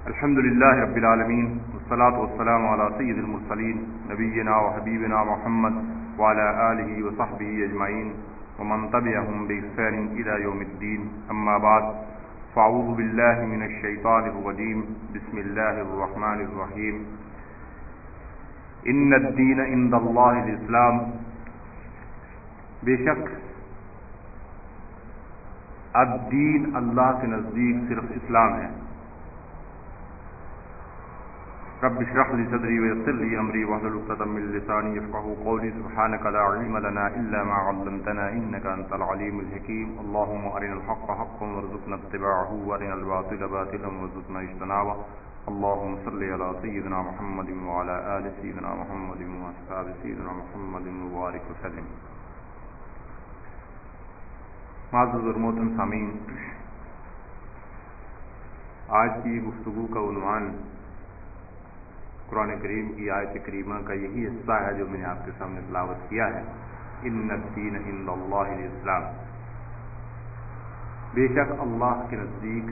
الحمد للہ رب العالمین والصلاة والسلام علی سید المرسلین نبینا و حبیبنا محمد وعلی آلہ وصحبہ اجمعین ومن تبعهم بإحسان إلی یوم الدین. اما بعد فاعوذ باللہ من الشیطان الرجیم. بسم اللہ الرحمن الرحیم. ان الدین عند اللہ الاسلام. بے شک الدین اللہ کے نزدیک صرف اسلام ہے. رب اشرح لي صدري ويسر لي امري واحلل عقدة من لساني يفقهوا قولي. سبحانك لا علم لنا الا ما علمتنا انك انت العليم الحكيم. اللهم ارنا الحق حقا وارزقنا اتباعه وارنا الباطل باطلا وارزقنا اجتنابه. اللهم صل على سيدنا محمد وعلى ال سيدنا محمد واصحاب سيدنا محمد وبارك وسلم. معزز اور محترم سامعین، آج کی گفتگو کا عنوان قرآن کریم کی آیت کریمہ کا یہی حصہ ہے جو میں نے آپ کے سامنے تلاوت کیا ہے. ان الدین عند اللہ الاسلام. بے شک اللہ کے نزدیک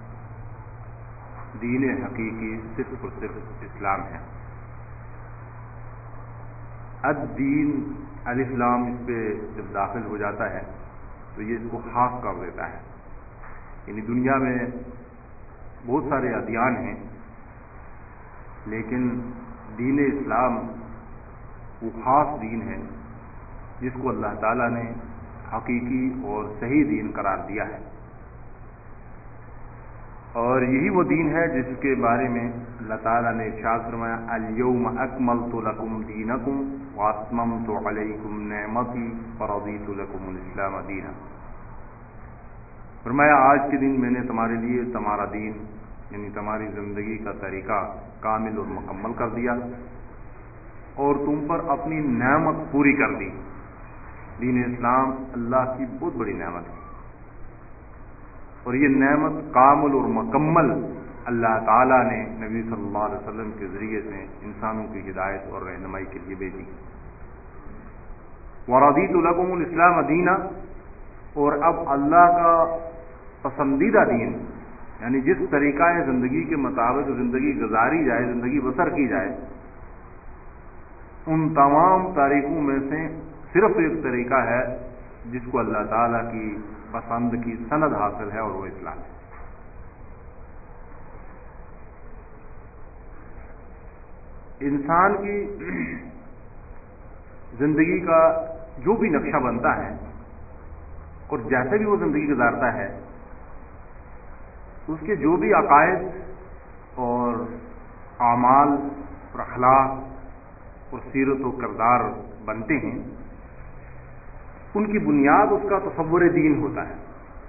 دین حقیقی صرف اور صرف اسلام ہے. الدین الف لام اس پہ جب داخل ہو جاتا ہے تو یہ اس کو خاص کر دیتا ہے. یعنی دنیا میں بہت سارے ادیان ہیں، لیکن دین اسلام وہ خاص دین ہے جس کو اللہ تعالیٰ نے حقیقی اور صحیح دین قرار دیا ہے. اور یہی وہ دین ہے جس کے بارے میں اللہ تعالیٰ نے ارشاد فرمایا الیوم اکملت لکم دینکم واتممت علیکم نعمتی ورضیت لکم الاسلام دینا. فرمایا آج کے دن میں نے تمہارے لیے تمہارا دین یعنی تمہاری زندگی کا طریقہ کامل اور مکمل کر دیا اور تم پر اپنی نعمت پوری کر دی. دین اسلام اللہ کی بہت بڑی نعمت ہے، اور یہ نعمت کامل اور مکمل اللہ تعالیٰ نے نبی صلی اللہ علیہ وسلم کے ذریعے سے انسانوں کی ہدایت اور رہنمائی کے لیے بھیجی. وَرَضِيتُ لَكُمُ الْإِسْلَامَ دِينًا. اور اب اللہ کا پسندیدہ دین یعنی جس طریقہ زندگی کے مطابق زندگی گزاری جائے، زندگی بسر کی جائے، ان تمام طریقوں میں سے صرف ایک طریقہ ہے جس کو اللہ تعالیٰ کی پسند کی سند حاصل ہے، اور وہ اسلام ہے. انسان کی زندگی کا جو بھی نقشہ بنتا ہے اور جیسے بھی وہ زندگی گزارتا ہے، اس کے جو بھی عقائد اور اعمال اور اخلاق اور سیرت و کردار بنتے ہیں، ان کی بنیاد اس کا تصور دین ہوتا ہے.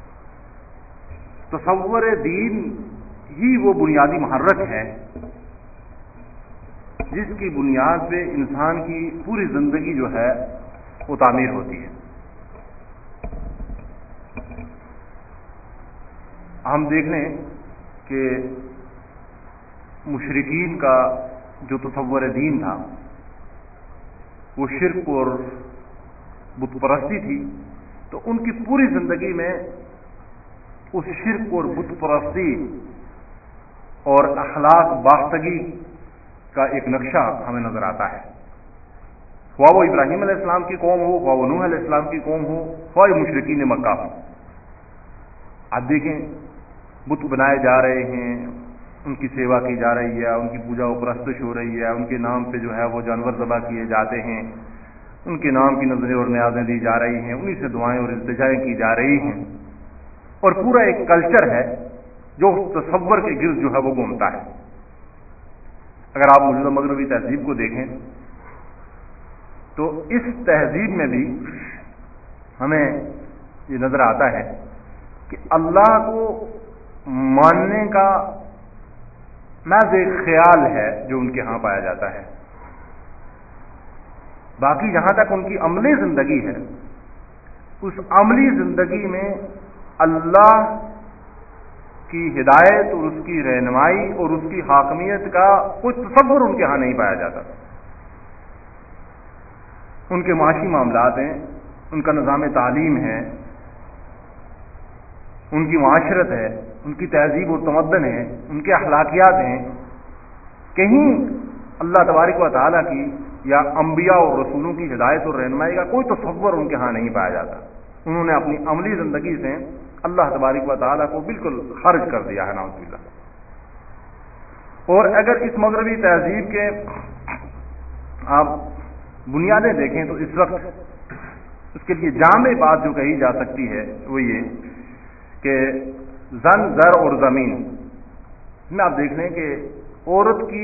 تصور دین ہی وہ بنیادی محرک ہے جس کی بنیاد پہ انسان کی پوری زندگی جو ہے وہ تعمیر ہوتی ہے. ہم دیکھ لیں کہ مشرکین کا جو تصور دین تھا وہ شرک اور بت پرستی تھی، تو ان کی پوری زندگی میں اس شرک اور بت پرستی اور اخلاق باختگی کا ایک نقشہ ہمیں نظر آتا ہے. خواہ وہ ابراہیم علیہ السلام کی قوم ہو، خواہ وہ نوح علیہ السلام کی قوم ہو، خواہ مشرکین مکہ ہو. آپ دیکھیں بت بنائے جا رہے ہیں، ان کی سیوا کی جا رہی ہے، ان کی پوجا و پرستش ہو رہی ہے، ان کے نام پہ جو ہے وہ جانور ذبح کیے جاتے ہیں، ان کے نام کی نظریں اور نیازیں دی جا رہی ہیں، انہی سے دعائیں اور التجائیں کی جا رہی ہیں، اور پورا ایک کلچر ہے جو تصور کے گرد جو ہے وہ گھومتا ہے. اگر آپ موجودہ مغربی تہذیب کو دیکھیں تو اس تہذیب میں بھی ہمیں یہ نظر آتا ہے کہ اللہ کو ماننے کا محض ایک خیال ہے جو ان کے ہاں پایا جاتا ہے. باقی جہاں تک ان کی عملی زندگی ہے، اس عملی زندگی میں اللہ کی ہدایت اور اس کی رہنمائی اور اس کی حاکمیت کا کوئی تصور ان کے ہاں نہیں پایا جاتا. ان کے معاشی معاملات ہیں، ان کا نظام تعلیم ہے، ان کی معاشرت ہے، ان کی تہذیب اور تمدن ہے، ان کے اخلاقیات ہیں، کہیں اللہ تبارک و تعالیٰ کی یا انبیاء اور رسولوں کی ہدایت اور رہنمائی کا کوئی تصور ان کے ہاں نہیں پایا جاتا. انہوں نے اپنی عملی زندگی سے اللہ تبارک و تعالیٰ کو بالکل خارج کر دیا ہے، نعوذ باللہ. اور اگر اس مغربی تہذیب کے آپ بنیادیں دیکھیں تو اس وقت اس کے لیے جامع بات جو کہی جا سکتی ہے وہ یہ کہ زن، زر اور زمین میں آپ دیکھ لیں کہ عورت کی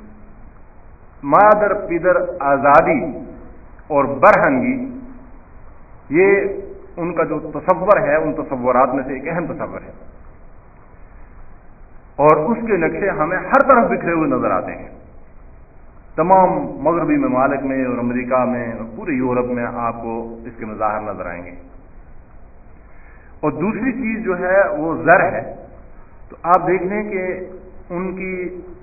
مادر پیدر آزادی اور برہنگی، یہ ان کا جو تصور ہے ان تصورات میں سے ایک اہم تصور ہے، اور اس کے نقشے ہمیں ہر طرف بکھرے ہوئے نظر آتے ہیں. تمام مغربی ممالک میں اور امریکہ میں اور پورے یورپ میں آپ کو اس کے مظاہر نظر آئیں گے. اور دوسری چیز جو ہے وہ زر ہے. تو آپ دیکھ لیں کہ ان کی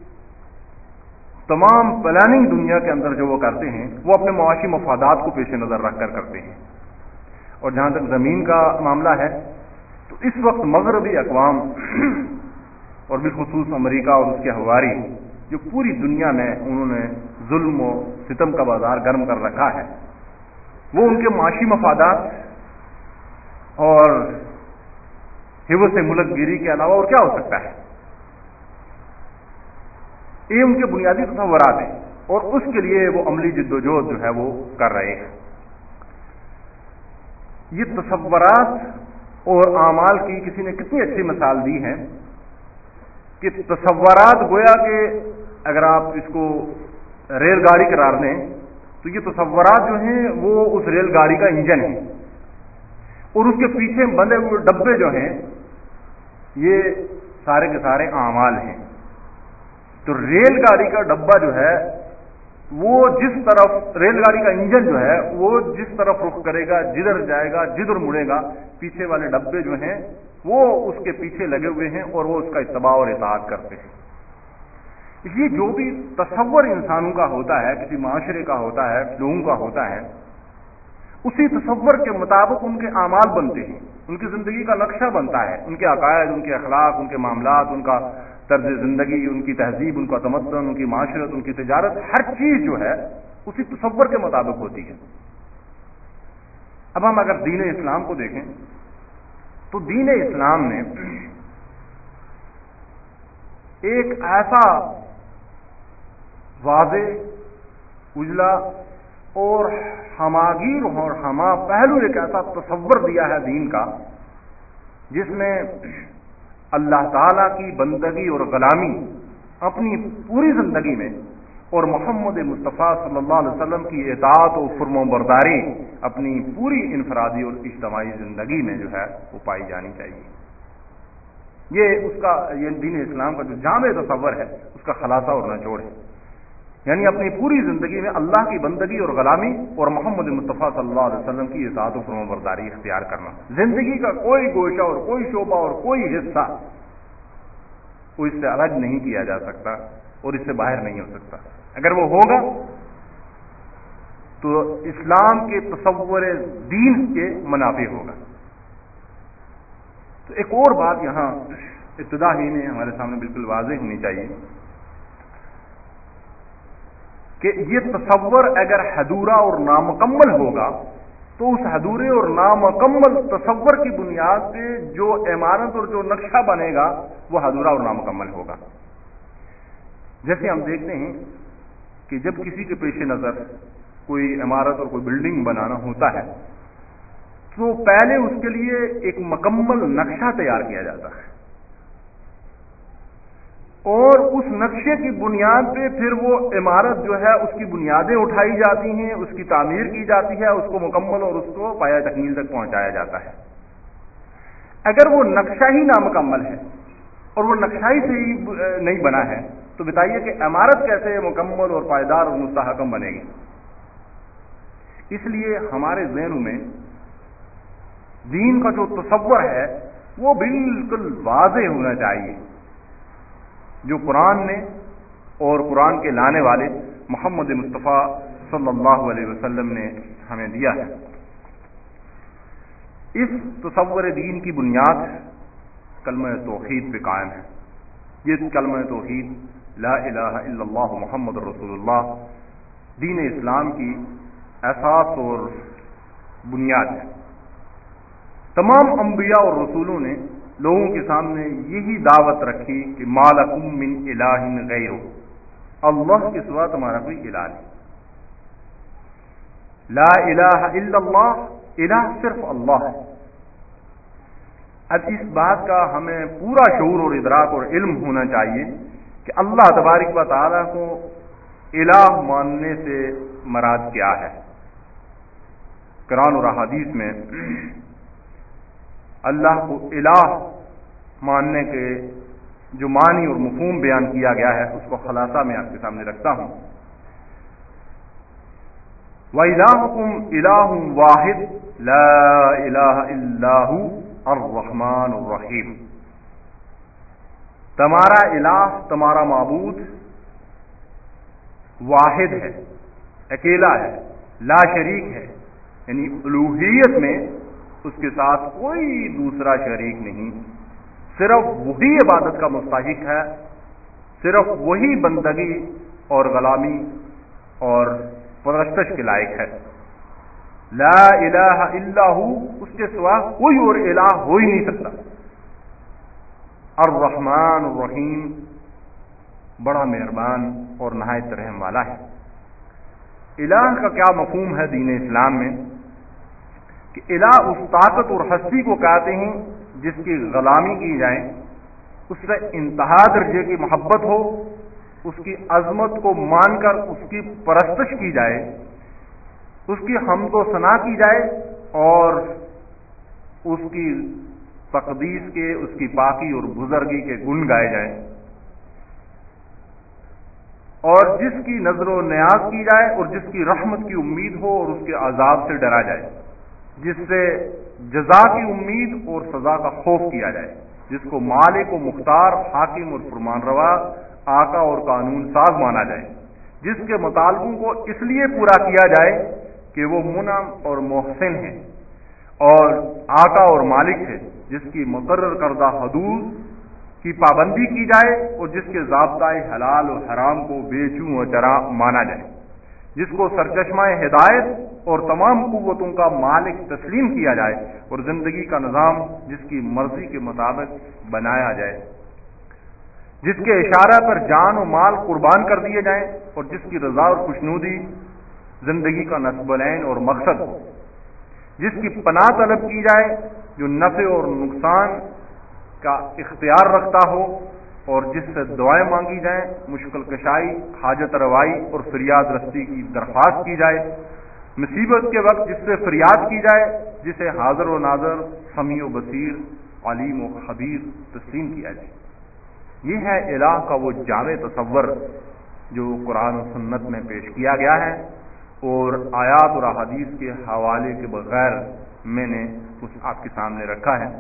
تمام پلاننگ دنیا کے اندر جو وہ کرتے ہیں وہ اپنے معاشی مفادات کو پیش نظر رکھ کر کرتے ہیں. اور جہاں تک زمین کا معاملہ ہے تو اس وقت مغربی اقوام اور بالخصوص امریکہ اور اس کے ہواری جو پوری دنیا میں انہوں نے ظلم و ستم کا بازار گرم کر رکھا ہے، وہ ان کے معاشی مفادات اور حوث ملک گیری کے علاوہ اور کیا ہو سکتا ہے؟ یہ ان کے بنیادی تصورات ہیں اور اس کے لیے وہ عملی جدوجہد جو ہے وہ کر رہے ہیں. یہ تصورات اور اعمال کی کسی نے کتنی اچھی مثال دی ہے کہ تصورات گویا کہ اگر آپ اس کو ریل گاڑی قرار دیں تو یہ تصورات جو ہیں وہ اس ریل گاڑی کا انجن ہے، اور اس کے پیچھے بندے ہوئے ڈبے جو ہیں یہ سارے کے سارے اعمال ہیں. تو ریل گاڑی کا ڈبہ جو ہے وہ جس طرف، ریل گاڑی کا انجن جو ہے وہ جس طرف رخ کرے گا، جدھر جائے گا، جدھر مڑے گا، پیچھے والے ڈبے جو ہیں وہ اس کے پیچھے لگے ہوئے ہیں اور وہ اس کا اتباع اور اطاعت کرتے ہیں. اس لیے جو بھی تصور انسانوں کا ہوتا ہے، کسی معاشرے کا ہوتا ہے، لوگوں کا ہوتا ہے، اسی تصور کے مطابق ان کے اعمال بنتے ہیں، ان کی زندگی کا نقشہ بنتا ہے، ان کے عقائد، ان کے اخلاق، ان کے معاملات، ان کا طرز زندگی، ان کی تہذیب، ان کا تمدن، ان کی معاشرت، ان کی تجارت، ہر چیز جو ہے اسی تصور کے مطابق ہوتی ہے. اب ہم اگر دین اسلام کو دیکھیں تو دین اسلام نے ایک ایسا واضح، اجلا اور ہماگیر اور ہما پہلو ایک ایسا تصور دیا ہے دین کا جس میں اللہ تعالیٰ کی بندگی اور غلامی اپنی پوری زندگی میں اور محمد مصطفیٰ صلی اللہ علیہ وسلم کی اطاعت و فرم و برداری اپنی پوری انفرادی اور اجتماعی زندگی میں جو ہے وہ پائی جانی چاہیے. یہ دین اسلام کا جو جامع تصور ہے اس کا خلاصہ اور نچوڑ ہے. یعنی اپنی پوری زندگی میں اللہ کی بندگی اور غلامی اور محمد مصطفیٰ صلی اللہ علیہ وسلم کی اطاعت و فرم و برداری اختیار کرنا. زندگی کا کوئی گوشہ اور کوئی شعبہ اور کوئی حصہ وہ اس سے الگ نہیں کیا جا سکتا اور اس سے باہر نہیں ہو سکتا. اگر وہ ہوگا تو اسلام کے تصور دین کے منافی ہوگا. تو ایک اور بات یہاں ابتدا ہی میں ہمارے سامنے بالکل واضح ہونی چاہیے کہ یہ تصور اگر ادھورا اور نامکمل ہوگا تو اس ادھورے اور نامکمل تصور کی بنیاد پہ جو عمارت اور جو نقشہ بنے گا وہ ادھورا اور نامکمل ہوگا. جیسے ہم دیکھتے ہیں کہ جب کسی کے پیش نظر کوئی عمارت اور کوئی بلڈنگ بنانا ہوتا ہے تو پہلے اس کے لیے ایک مکمل نقشہ تیار کیا جاتا ہے اور اس نقشے کی بنیاد پہ پھر وہ عمارت جو ہے اس کی بنیادیں اٹھائی جاتی ہیں، اس کی تعمیر کی جاتی ہے، اس کو مکمل اور اس کو پایہ تکمیل تک پہنچایا جاتا ہے. اگر وہ نقشہ ہی نامکمل ہے اور وہ نقشہ ہی سے ہی نہیں بنا ہے تو بتائیے کہ عمارت کیسے مکمل اور پائیدار اور مستحکم بنے گی. اس لیے ہمارے ذہنوں میں دین کا جو تصور ہے وہ بالکل واضح ہونا چاہیے جو قرآن نے اور قرآن کے لانے والے محمد مصطفیٰ صلی اللہ علیہ وسلم نے ہمیں دیا ہے. اس تصور دین کی بنیاد کلمہ توحید پہ قائم ہے. یہ کلمہ توحید لا الہ الا اللہ محمد رسول اللہ دین اسلام کی اساس اور بنیاد ہے. تمام انبیاء اور رسولوں نے لوگوں کے سامنے یہی دعوت رکھی کہ ما لکم من الہ غیرہ، اللہ کے سوا تمہارا کوئی الہ نہیں. لا الہ الا اللہ، الہ صرف اللہ ہے. اب اس بات کا ہمیں پورا شعور اور ادراک اور علم ہونا چاہیے کہ اللہ تبارک و تعالیٰ کو الہ ماننے سے مراد کیا ہے. قرآن اور احادیث میں اللہ کو الہ ماننے کے جو معنی اور مفہوم بیان کیا گیا ہے اس کو خلاصہ میں آپ کے سامنے رکھتا ہوں. وَإِلَٰهُكُمْ إِلَٰهٌ وَاحِدٌ لَا إِلَٰهَ إِلَّا هُوَ الرحمن الرحیم. تمہارا الہ، تمہارا معبود واحد ہے، اکیلا ہے، لا شریک ہے، یعنی الوہیت میں اس کے ساتھ کوئی دوسرا شریک نہیں. صرف وہی عبادت کا مستحق ہے، صرف وہی بندگی اور غلامی اور پرستش کے لائق ہے. لا الہ الا ہو، اس کے سوا کوئی اور الہ ہو ہی نہیں سکتا. الرحمن الرحیم، بڑا مہربان اور نہایت رحم والا ہے. الہ کا کیا مفہوم ہے دین اسلام میں؟ کہ الہ اس طاقت اور ہستی کو کہتے ہیں جس کی غلامی کی جائے، اس سے انتہا درجے کی محبت ہو، اس کی عظمت کو مان کر اس کی پرستش کی جائے، اس کی حمد و ثنا کی جائے اور اس کی تقدیس کے، اس کی پاکی اور بزرگی کے گن گائے جائیں، اور جس کی نظر و نیاز کی جائے اور جس کی رحمت کی امید ہو اور اس کے عذاب سے ڈرا جائے، جس سے جزا کی امید اور سزا کا خوف کیا جائے، جس کو مالک و مختار، حاکم اور فرمان روا، آقا اور قانون ساز مانا جائے، جس کے مطالبوں کو اس لیے پورا کیا جائے کہ وہ منعم اور محسن ہے اور آقا اور مالک ہے، جس کی مقرر کردہ حدود کی پابندی کی جائے اور جس کے ضابطۂ حلال و حرام کو بے چوں و چرا مانا جائے، جس کو سرچشمہ ہدایت اور تمام قوتوں کا مالک تسلیم کیا جائے اور زندگی کا نظام جس کی مرضی کے مطابق بنایا جائے، جس کے اشارہ پر جان و مال قربان کر دیے جائیں اور جس کی رضا اور خوشنودی زندگی کا نصب العین اور مقصد ہو، جس کی پناہ طلب کی جائے جو نفع اور نقصان کا اختیار رکھتا ہو اور جس سے دعائیں مانگی جائیں، مشکل کشائی، حاجت روائی اور فریاد رستی کی درخواست کی جائے، مصیبت کے وقت جس سے فریاد کی جائے، جسے حاضر و ناظر، سمیع و بصیر، علیم و خبیر تسلیم کیا جائے. یہ ہے الہ کا وہ جامع تصور جو قرآن و سنت میں پیش کیا گیا ہے اور آیات اور احادیث کے حوالے کے بغیر میں نے اس آپ کے سامنے رکھا ہے.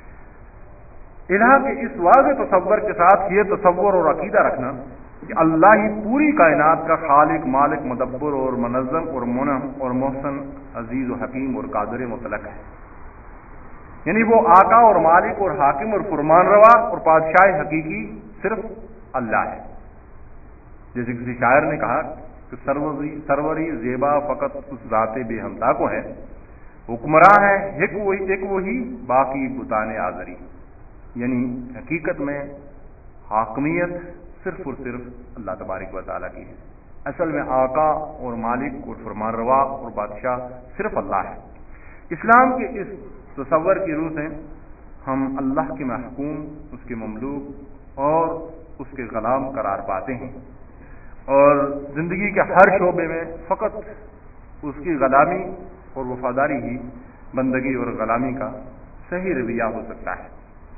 الہ کے اس واضح تصور کے ساتھ یہ تصور اور عقیدہ رکھنا کہ اللہ ہی پوری کائنات کا خالق، مالک، مدبر اور منظم اور منعم اور محسن، عزیز و حکیم اور قادر مطلق ہے. یعنی وہ آقا اور مالک اور حاکم اور فرمان روا اور بادشاہ حقیقی صرف اللہ ہے. جیسے کسی شاعر نے کہا کہ سروری زیبا فقط اس ذات بے ہمتا کو ہے، حکمراں ہے ایک وہی باقی بتانے آزری. یعنی حقیقت میں حاکمیت صرف اور صرف اللہ تبارک و تعالیٰ کی ہے. اصل میں آقا اور مالک اور فرمان روا اور بادشاہ صرف اللہ ہے. اسلام کے اس تصور کی روح سے ہم اللہ کے محکوم، اس کے مملوک اور اس کے غلام قرار پاتے ہیں اور زندگی کے ہر شعبے میں فقط اس کی غلامی اور وفاداری ہی بندگی اور غلامی کا صحیح رویہ ہو سکتا ہے.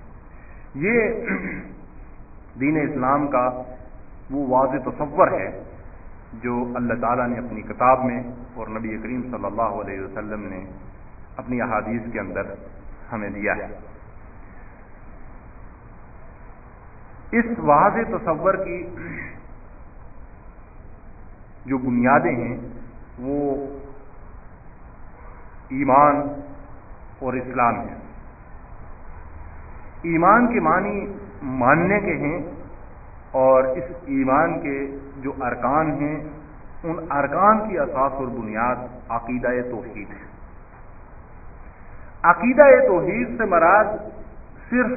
یہ دین اسلام کا وہ واضح تصور ہے جو اللہ تعالیٰ نے اپنی کتاب میں اور نبی کریم صلی اللہ علیہ وسلم نے اپنی احادیث کے اندر ہمیں دیا ہے. اس واضح تصور کی جو بنیادیں ہیں وہ ایمان اور اسلام ہیں. ایمان کے معنی ماننے کے ہیں، اور اس ایمان کے جو ارکان ہیں ان ارکان کی اساس اور بنیاد عقیدہ توحید ہے۔ عقیدہ توحید سے مراد صرف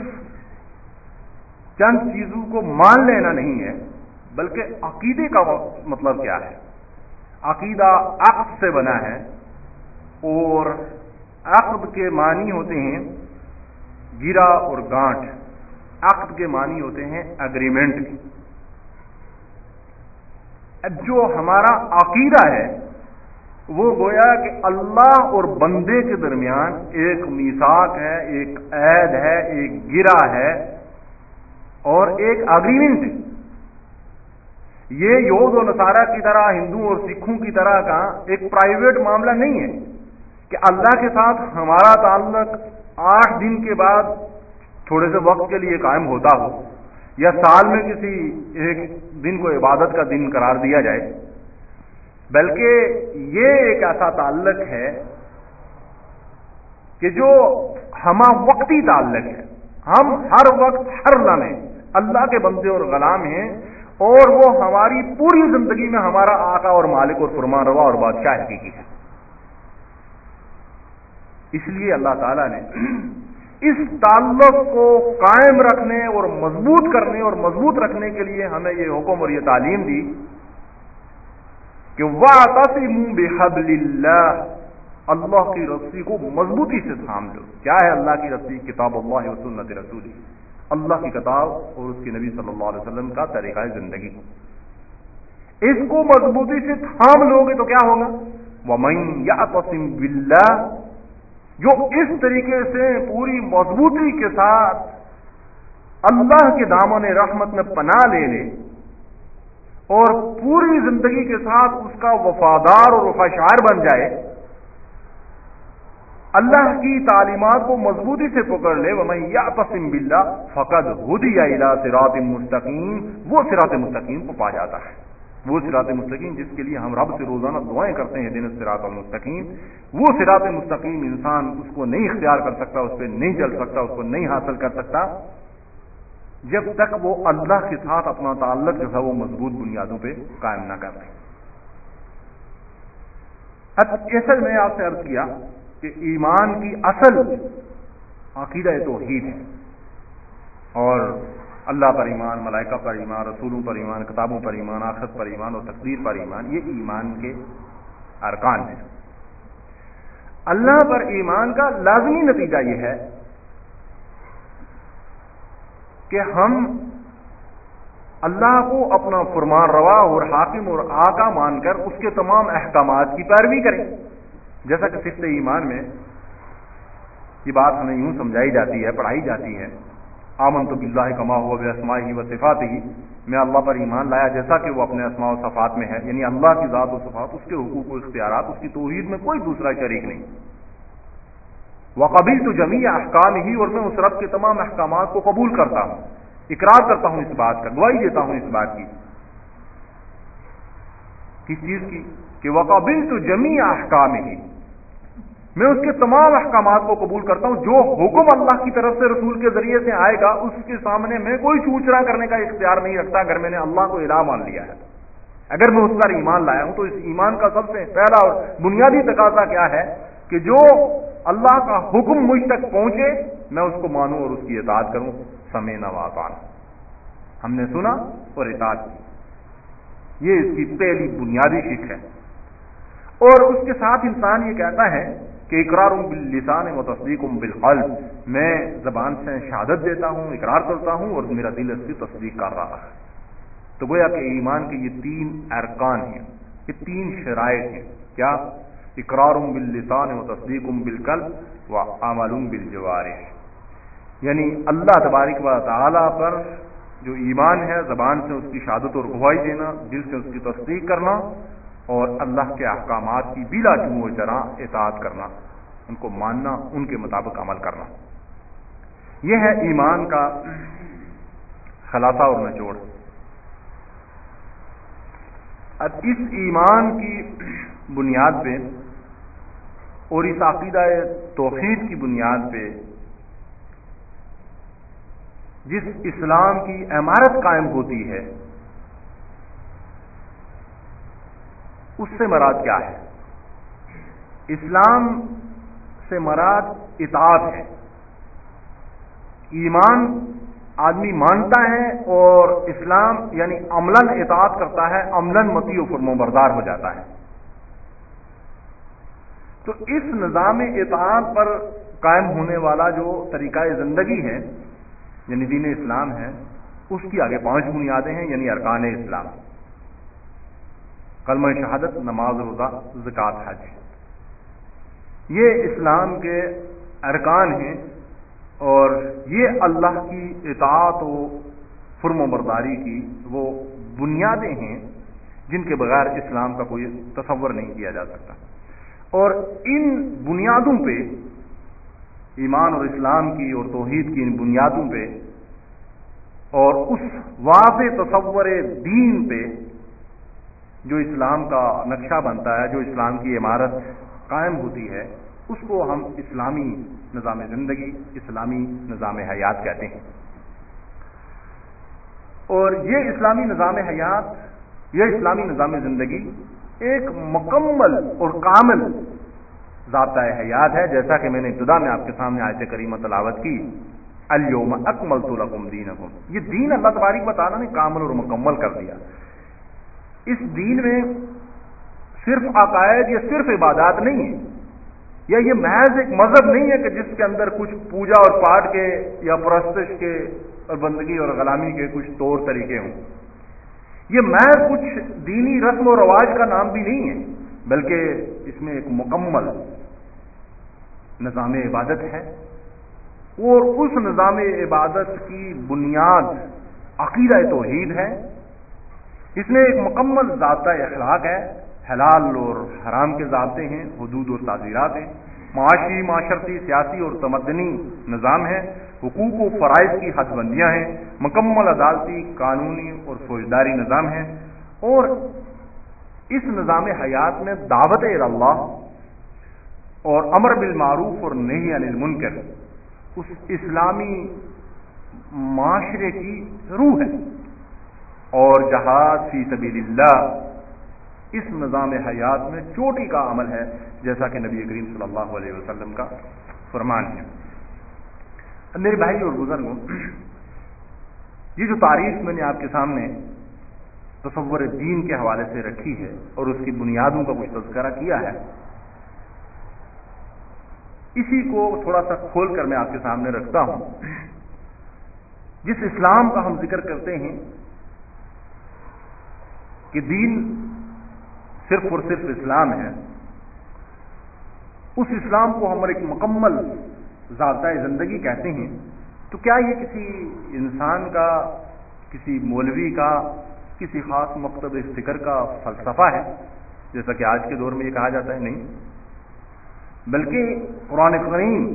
چند چیزوں کو مان لینا نہیں ہے، بلکہ عقیدے کا مطلب کیا ہے۔ عقیدہ عقد سے بنا ہے، اور عقد کے معنی ہوتے ہیں گرا اور گانٹھ، عقد کے معنی ہوتے ہیں اگریمنٹ۔ اب جو ہمارا عقیدہ ہے وہ گویا کہ اللہ اور بندے کے درمیان ایک میثاق ہے، ایک عہد ہے، ایک گرا ہے اور ایک اگریمنٹ ہے۔ یہ یہود و نصارہ کی طرح، ہندو اور سکھوں کی طرح کا ایک پرائیویٹ معاملہ نہیں ہے کہ اللہ کے ساتھ ہمارا تعلق 8 دن کے بعد تھوڑے سے وقت کے لیے قائم ہوتا ہو، یا سال میں کسی ایک دن کو عبادت کا دن قرار دیا جائے، بلکہ یہ ایک ایسا تعلق ہے کہ جو ہمہ وقتی تعلق ہے۔ ہم ہر وقت ہر لمحے اللہ کے بندے اور غلام ہیں، اور وہ ہماری پوری زندگی میں ہمارا آقا اور مالک اور فرمان روا اور بادشاہ حقیقی ہے۔ اس لیے اللہ تعالیٰ نے اس تعلق کو قائم رکھنے اور مضبوط کرنے اور مضبوط رکھنے کے لیے ہمیں یہ حکم اور یہ تعلیم دی کہ وَاعْتَصِمُوا بِحَبْلِ اللَّهِ، اللہ کی رسی کو مضبوطی سے تھام لو۔ کیا ہے اللہ کی رسی؟ کتاب اللہ و سنت رسولی، اللہ کی کتاب اور اس کے نبی صلی اللہ علیہ وسلم کا طریقہ زندگی۔ اس کو مضبوطی سے تھام لو گے تو کیا ہوگا؟ وَمَن يَعْتَصِمْ بِاللَّهِ، جو اس طریقے سے پوری مضبوطی کے ساتھ اللہ کے دامن رحمت میں پناہ لے لے اور پوری زندگی کے ساتھ اس کا وفادار اور وفاشار بن جائے، اللہ کی تعلیمات کو مضبوطی سے پکڑ لے، وَمَن يَعْتَصِمْ بِاللَّهِ فَقَدْ هُدِيَ إِلَىٰ صِرَاطٍ مُسْتَقِيمٍ، وہ صراط مستقیم کو پا جاتا ہے۔ وہ صراط مستقیم جس کے لیے ہم رب سے روزانہ دعائیں کرتے ہیں، دین الصراط المستقیم، وہ صراط مستقیم انسان اس کو نہیں اختیار کر سکتا، اس پہ نہیں چل سکتا، اس کو نہیں حاصل کر سکتا جب تک وہ اللہ کے ساتھ اپنا تعلق جو ہے وہ مضبوط بنیادوں پہ قائم نہ کر لے۔ اب جیسا میں آپ سے عرض کیا کہ ایمان کی اصل عقیدہ توحید ہے، اور اللہ پر ایمان، ملائکہ پر ایمان، رسولوں پر ایمان، کتابوں پر ایمان، آخرت پر ایمان اور تقدیر پر ایمان، یہ ایمان کے ارکان ہیں۔ اللہ پر ایمان کا لازمی نتیجہ یہ ہے کہ ہم اللہ کو اپنا فرمان روا اور حاکم اور آقا مان کر اس کے تمام احکامات کی پیروی کریں۔ جیسا کہ صفت ایمان میں یہ بات ہمیں یوں سمجھائی جاتی ہے، پڑھائی جاتی ہے، آمنت باللہ کما ہوا باسمائہ و صفاتہ، میں اللہ پر ایمان لایا جیسا کہ وہ اپنے اسماء و صفات میں ہے، یعنی اللہ کی ذات و صفات، اس کے حقوق و اختیارات، اس کی توحید میں کوئی دوسرا شریک نہیں۔ وقبلت جمیع احکامہ، اور میں اس رب کے تمام احکامات کو قبول کرتا ہوں، اقرار کرتا ہوں اس بات کا، گواہی دیتا ہوں اس بات کی۔ کس چیز کی؟ کہ وقبلت جمیع احکامہ، میں اس کے تمام احکامات کو قبول کرتا ہوں۔ جو حکم اللہ کی طرف سے رسول کے ذریعے سے آئے گا اس کے سامنے میں کوئی چوچرا کرنے کا اختیار نہیں رکھتا۔ اگر میں نے اللہ کو الہ مان لیا ہے، اگر میں اس پر ایمان لایا ہوں، تو اس ایمان کا سب سے پہلا اور بنیادی تقاضا کیا ہے کہ جو اللہ کا حکم مجھ تک پہنچے میں اس کو مانوں اور اس کی اطاعت کروں۔ سمعنا واطعنا، ہم نے سنا اور اطاعت کی، یہ اس کی پہلی بنیادی شک ہے۔ اور اس کے ساتھ انسان یہ کہتا ہے کہ اقرار باللسان و تصدیق بالقلب، میں زبان سے شہادت دیتا ہوں، اقرار کرتا ہوں، اور میرا دل اس کی تصدیق کر رہا ہے۔ تو گویا کہ ایمان کے یہ 3 ارکان ہیں، یہ 3 شرائط ہیں۔ کیا؟ اقرار باللسان و تصدیق بالقلب و عمل بالجوارح، یعنی اللہ تبارک و تعالی پر جو ایمان ہے، زبان سے اس کی شہادت اور گواہی دینا، دل سے اس کی تصدیق کرنا، اور اللہ کے احکامات کی بلا جمع و جرا اطاعت کرنا، ان کو ماننا، ان کے مطابق عمل کرنا۔ یہ ہے ایمان کا خلاصہ اور نچوڑ۔ اب اس ایمان کی بنیاد پہ اور اس عقیدہ توحید کی بنیاد پہ جس اسلام کی عمارت قائم ہوتی ہے اس سے مراد کیا ہے؟ اسلام سے مراد اطاعت ہے. ایمان آدمی مانتا ہے اور اسلام یعنی عملاً اطاعت کرتا ہے، عملاً مطیع و فرمانبردار ہو جاتا ہے. تو اس نظام اطاعت پر قائم ہونے والا جو طریقہ زندگی ہے یعنی دین اسلام ہے، اس کی آگے 5 بنیادیں ہیں، یعنی ارکان اسلام: کلمہ شہادت، نماز، روزہ، زکوٰۃ، حج. یہ اسلام کے ارکان ہیں اور یہ اللہ کی اطاعت و فرم و برداری کی وہ بنیادیں ہیں جن کے بغیر اسلام کا کوئی تصور نہیں کیا جا سکتا. اور ان بنیادوں پہ، ایمان اور اسلام کی اور توحید کی ان بنیادوں پہ اور اس واضح تصور دین پہ جو اسلام کا نقشہ بنتا ہے، جو اسلام کی عمارت قائم ہوتی ہے، اس کو ہم اسلامی نظام زندگی، اسلامی نظام حیات کہتے ہیں. اور یہ اسلامی نظام حیات، یہ اسلامی نظام زندگی ایک مکمل اور کامل ضابطۂ حیات ہے، جیسا کہ میں نے ابتدا میں آپ کے سامنے آیت کریمہ تلاوت کی، الیوم اکملت لکم دینکم. یہ دین اللہ تبارک و تعالیٰ نے کامل اور مکمل کر دیا. اس دین میں صرف عقائد یا صرف عبادات نہیں ہے، یا یہ محض ایک مذہب نہیں ہے کہ جس کے اندر کچھ پوجا اور پاٹ کے یا پرستش کے اور بندگی اور غلامی کے کچھ طور طریقے ہوں. یہ محض کچھ دینی رسم و رواج کا نام بھی نہیں ہے، بلکہ اس میں ایک مکمل نظام عبادت ہے. اور اس نظام عبادت کی بنیاد عقیدہ توحید ہے. اس میں ایک مکمل ضابطہ اخلاق ہے، حلال اور حرام کے ضابطے ہیں، حدود اور تعزیرات ہیں، معاشی، معاشرتی، سیاسی اور تمدنی نظام ہے، حقوق و فرائض کی حد بندیاں ہیں، مکمل عدالتی، قانونی اور فوجداری نظام ہے. اور اس نظام حیات میں دعوت اللہ اور امر بالمعروف اور نہی عن المنکر اس اسلامی معاشرے کی روح ہے. اور جہاد فی سبیل اللہ اس نظام حیات میں چوٹی کا عمل ہے، جیسا کہ نبی کریم صلی اللہ علیہ وسلم کا فرمان ہے. میرے بھائی اور بزرگوں، یہ جو تعریف میں نے آپ کے سامنے تصور دین کے حوالے سے رکھی ہے اور اس کی بنیادوں کا کچھ تذکرہ کیا ہے، اسی کو تھوڑا سا کھول کر میں آپ کے سامنے رکھتا ہوں. جس اسلام کا ہم ذکر کرتے ہیں کہ دین صرف اور صرف اسلام ہے، اس اسلام کو ہم ایک مکمل ضابطۂ زندگی کہتے ہیں. تو کیا یہ کسی انسان کا، کسی مولوی کا، کسی خاص مکتب فکر کا فلسفہ ہے جیسا کہ آج کے دور میں یہ کہا جاتا ہے؟ نہیں، بلکہ قرآن کریم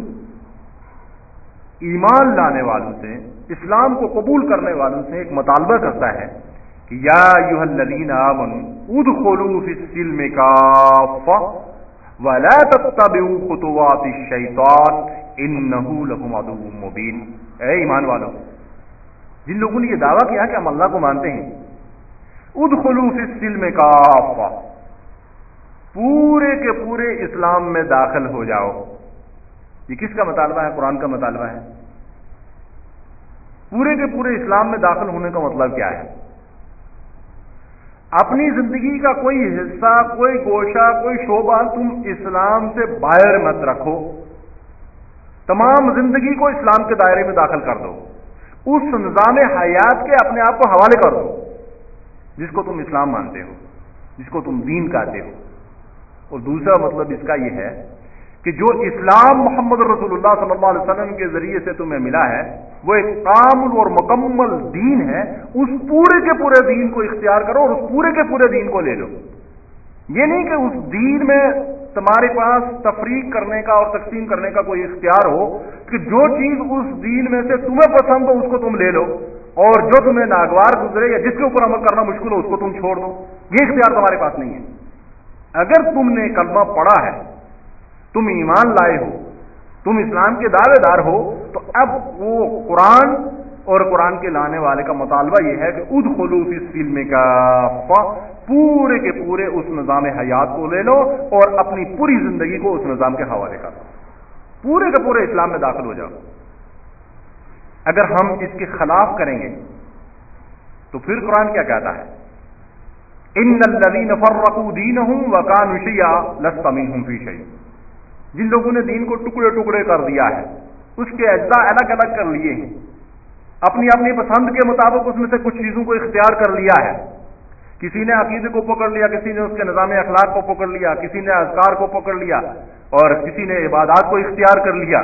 ایمان لانے والوں سے، اسلام کو قبول کرنے والوں سے ایک مطالبہ کرتا ہے کہ یا ایھا الذین آمنوا ادخلوا فی السلم کافۃ ولا تتبعوا خطوات الشیطان انہ لکم عدو مبین. اے ایمان والو، جن لوگوں نے یہ دعویٰ کیا کہ ہم اللہ کو مانتے ہیں، ادخلوا فی السلم کافۃ، پورے کے پورے اسلام میں داخل ہو جاؤ. یہ کس کا مطالبہ ہے؟ قرآن کا مطالبہ ہے. پورے کے پورے اسلام میں داخل ہونے کا مطلب کیا ہے؟ اپنی زندگی کا کوئی حصہ، کوئی گوشہ، کوئی شعبہ تم اسلام سے باہر مت رکھو، تمام زندگی کو اسلام کے دائرے میں داخل کر دو. اس نظام حیات کے اپنے آپ کو حوالے کر دو جس کو تم اسلام مانتے ہو، جس کو تم دین کہتے ہو. اور دوسرا مطلب اس کا یہ ہے کہ جو اسلام محمد رسول اللہ صلی اللہ علیہ وسلم کے ذریعے سے تمہیں ملا ہے وہ ایک کامل اور مکمل دین ہے. اس پورے کے پورے دین کو اختیار کرو اور اس پورے کے پورے دین کو لے لو. یہ نہیں کہ اس دین میں تمہارے پاس تفریق کرنے کا اور تقسیم کرنے کا کوئی اختیار ہو کہ جو چیز اس دین میں سے تمہیں پسند ہو اس کو تم لے لو اور جو تمہیں ناگوار گزرے یا جس کے اوپر عمل کرنا مشکل ہو اس کو تم چھوڑ دو. یہ اختیار تمہارے پاس نہیں ہے. اگر تم نے کلمہ پڑھا ہے، تم ایمان لائے ہو، تم اسلام کے دعوے دار ہو، تو اب وہ قرآن اور قرآن کے لانے والے کا مطالبہ یہ ہے کہ ادخلوا فی السلم کافہ، پورے کے پورے اس نظام حیات کو لے لو اور اپنی پوری زندگی کو اس نظام کے حوالے کر دو، پورے کے پورے اسلام میں داخل ہو جاؤ۔ اگر ہم اس کے خلاف کریں گے تو پھر قرآن کیا کہتا ہے؟ ان الذین فرقوا دینہم وکانوا شیعا لست منہم فی شیء، جن لوگوں نے دین کو ٹکڑے ٹکڑے کر دیا ہے، اس کے اجزاء الگ الگ کر لیے ہیں، اپنی اپنی پسند کے مطابق اس میں سے کچھ چیزوں کو اختیار کر لیا ہے، کسی نے عقیدے کو پکڑ لیا، کسی نے اس کے نظام اخلاق کو پکڑ لیا، کسی نے اذکار کو پکڑ لیا، اور کسی نے عبادات کو اختیار کر لیا،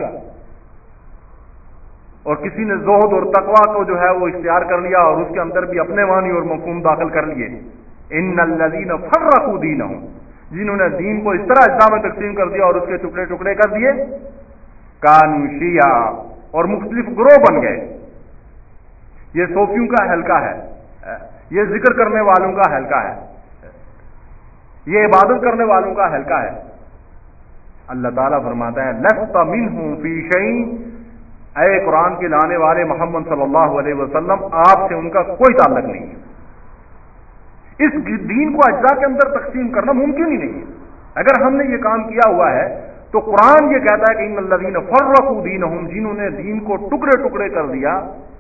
اور کسی نے زہد اور تقوی کو جو ہے وہ اختیار کر لیا اور اس کے اندر بھی اپنے معنی اور مفہوم داخل کر لیے۔ ان الذین فرقوا دینہم، جنہوں نے دین کو اس طرح اجزاء میں تقسیم کر دیا اور اس کے ٹکڑے ٹکڑے کر دیے، کانوا شیعا، اور مختلف گروہ بن گئے۔ یہ صوفیوں کا حلقہ ہے، یہ ذکر کرنے والوں کا حلقہ ہے، یہ عبادت کرنے والوں کا حلقہ ہے۔ اللہ تعالیٰ فرماتا ہے لست منہم فی شیء، اے قرآن کے لانے والے محمد صلی اللہ علیہ وسلم، آپ سے ان کا کوئی تعلق نہیں ہے۔ اس دین کو اجزاء کے اندر تقسیم کرنا ممکن ہی نہیں ہے۔ اگر ہم نے یہ کام کیا ہوا ہے تو قرآن یہ کہتا ہے کہ ان الذین فرقوا دینہم، جنہوں نے دین کو ٹکڑے ٹکڑے کر دیا،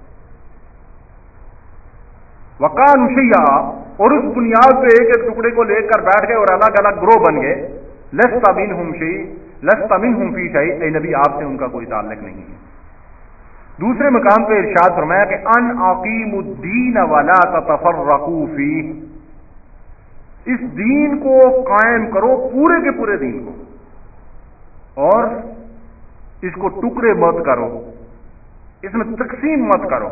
وکانوا شیعا، اور اس بنیاد پہ ایک ایک ٹکڑے کو لے کر بیٹھ گئے اور الگ الگ گروہ بن گئے، لست منہم شیء، لست منہم فی شیء، اے نبی آپ سے ان کا کوئی تعلق نہیں ہے۔ دوسرے مقام پہ ارشاد فرمایا کہ ان اقیموا الدین ولا تتفرقوا فیہ، اس دین کو قائم کرو، پورے کے پورے دین کو، اور اس کو ٹکڑے مت کرو، اس میں تقسیم مت کرو،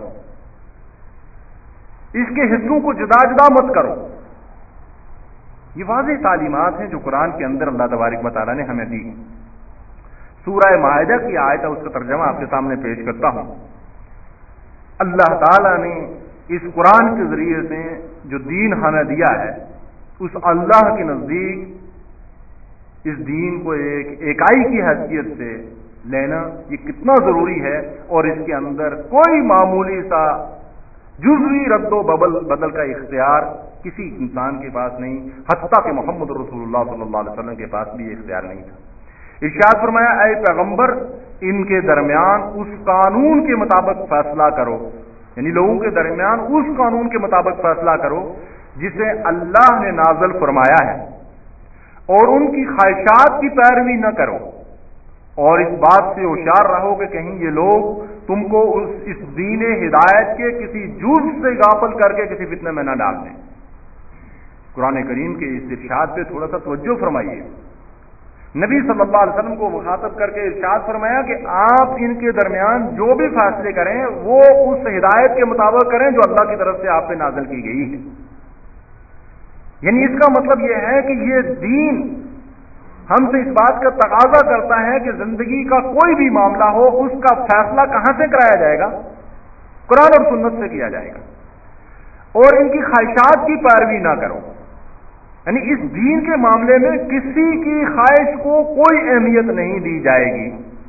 اس کے حصوں کو جدا جدا مت کرو۔ یہ واضح تعلیمات ہیں جو قرآن کے اندر اللہ تبارک و تعالیٰ نے ہمیں دی۔ سورہ مائدہ کی آیت ہے، اس کا ترجمہ آپ کے سامنے پیش کرتا ہوں۔ اللہ تعالیٰ نے اس قرآن کے ذریعے سے جو دین ہمیں دیا ہے، اس اللہ کے نزدیک اس دین کو ایک اکائی کی حیثیت سے لینا یہ کتنا ضروری ہے، اور اس کے اندر کوئی معمولی سا جزوی رد و بدل کا اختیار کسی انسان کے پاس نہیں، حتیٰ کہ محمد رسول اللہ صلی اللہ علیہ وسلم کے پاس بھی یہ اختیار نہیں تھا۔ ارشاد فرمایا اے پیغمبر ان کے درمیان اس قانون کے مطابق فیصلہ کرو، یعنی لوگوں کے درمیان اس قانون کے مطابق فیصلہ کرو جسے اللہ نے نازل فرمایا ہے، اور ان کی خواہشات کی پیروی نہ کرو، اور اس بات سے ہوشیار رہو کہ کہیں یہ لوگ تم کو اس دین ہدایت کے کسی جز سے غافل کر کے کسی فتنے میں نہ ڈال دیں۔ قرآن کریم کے اس ارشاد پہ تھوڑا سا توجہ فرمائیے۔ نبی صلی اللہ علیہ وسلم کو مخاطب کر کے ارشاد فرمایا کہ آپ ان کے درمیان جو بھی فیصلے کریں وہ اس ہدایت کے مطابق کریں جو اللہ کی طرف سے آپ پہ نازل کی گئی ہے۔ یعنی اس کا مطلب یہ ہے کہ یہ دین ہم سے اس بات کا تقاضا کرتا ہے کہ زندگی کا کوئی بھی معاملہ ہو، اس کا فیصلہ کہاں سے کرایا جائے گا؟ قرآن اور سنت سے کیا جائے گا، اور ان کی خواہشات کی پیروی نہ کرو۔ یعنی اس دین کے معاملے میں کسی کی خواہش کو کوئی اہمیت نہیں دی جائے گی۔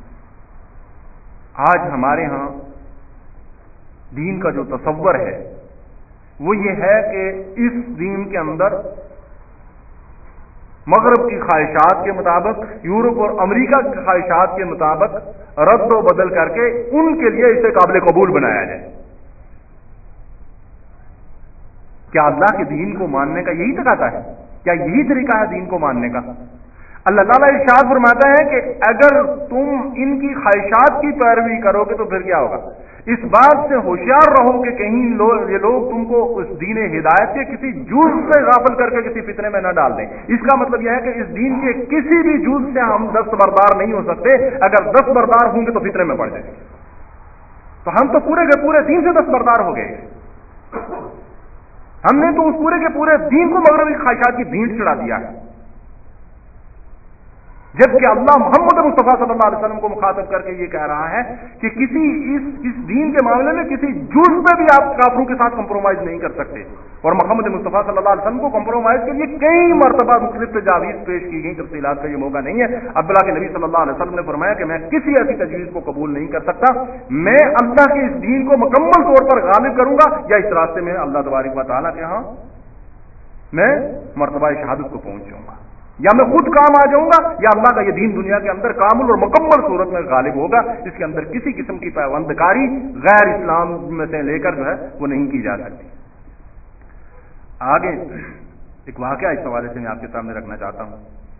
آج ہمارے ہاں دین کا جو تصور ہے وہ یہ ہے کہ اس دین کے اندر مغرب کی خواہشات کے مطابق، یورپ اور امریکہ کی خواہشات کے مطابق رد و بدل کر کے ان کے لیے اسے قابل قبول بنایا جائے۔ کیا اللہ کے دین کو ماننے کا یہی تقاضا ہے؟ کیا یہی طریقہ ہے دین کو ماننے کا؟ اللہ تعالیٰ ارشاد فرماتا ہے کہ اگر تم ان کی خواہشات کی پیروی کرو گے تو پھر کیا ہوگا؟ اس بات سے ہوشیار رہو کہ کہیں یہ لوگ تم کو اس دین ہدایت کے کسی جز سے غافل کر کے کسی فتنے میں نہ ڈال دیں۔ اس کا مطلب یہ ہے کہ اس دین کے کسی بھی جز سے ہم دستبردار نہیں ہو سکتے۔ اگر دستبردار ہوں گے تو فتنے میں پڑ جائیں گے۔ تو ہم تو پورے کے پورے دین سے دستبردار ہو گئے۔ ہم نے تو اس پورے کے پورے دین کو مغربی خواہشات کی بھینٹ چڑھا دیا ہے۔ جبکہ اللہ محمد مصطفیٰ صلی اللہ علیہ وسلم کو مخاطب کر کے یہ کہہ رہا ہے کہ کسی اس دین کے معاملے میں کسی جز میں بھی آپ کافروں کے ساتھ کمپرومائز نہیں کر سکتے. اور محمد مصطفیٰ صلی اللہ علیہ وسلم کو کمپرومائز کے لیے کئی مرتبہ مختلف تجاویز پیش کی گئی. تفصیلات کا یہ موقع نہیں ہے. اللہ کے نبی صلی اللہ علیہ وسلم نے فرمایا کہ میں کسی ایسی تجویز کو قبول نہیں کر سکتا. میں اللہ کے اس دین کو مکمل طور پر غالب کروں گا یا اس راستے میں اللہ تبارک و تعالیٰ کے ہاں میں مرتبہ شہادت کو پہنچ جاؤں گا, یا میں خود کام آ جاؤں گا, یا اللہ کا یہ دین دنیا کے اندر کامل اور مکمل صورت میں غالب ہوگا. اس کے اندر کسی قسم کی پیوند کاری غیر اسلام میں سے لے کر جو ہے وہ نہیں کی جا سکتی. آگے ایک واقعہ اس حوالے سے میں آپ کے سامنے رکھنا چاہتا ہوں.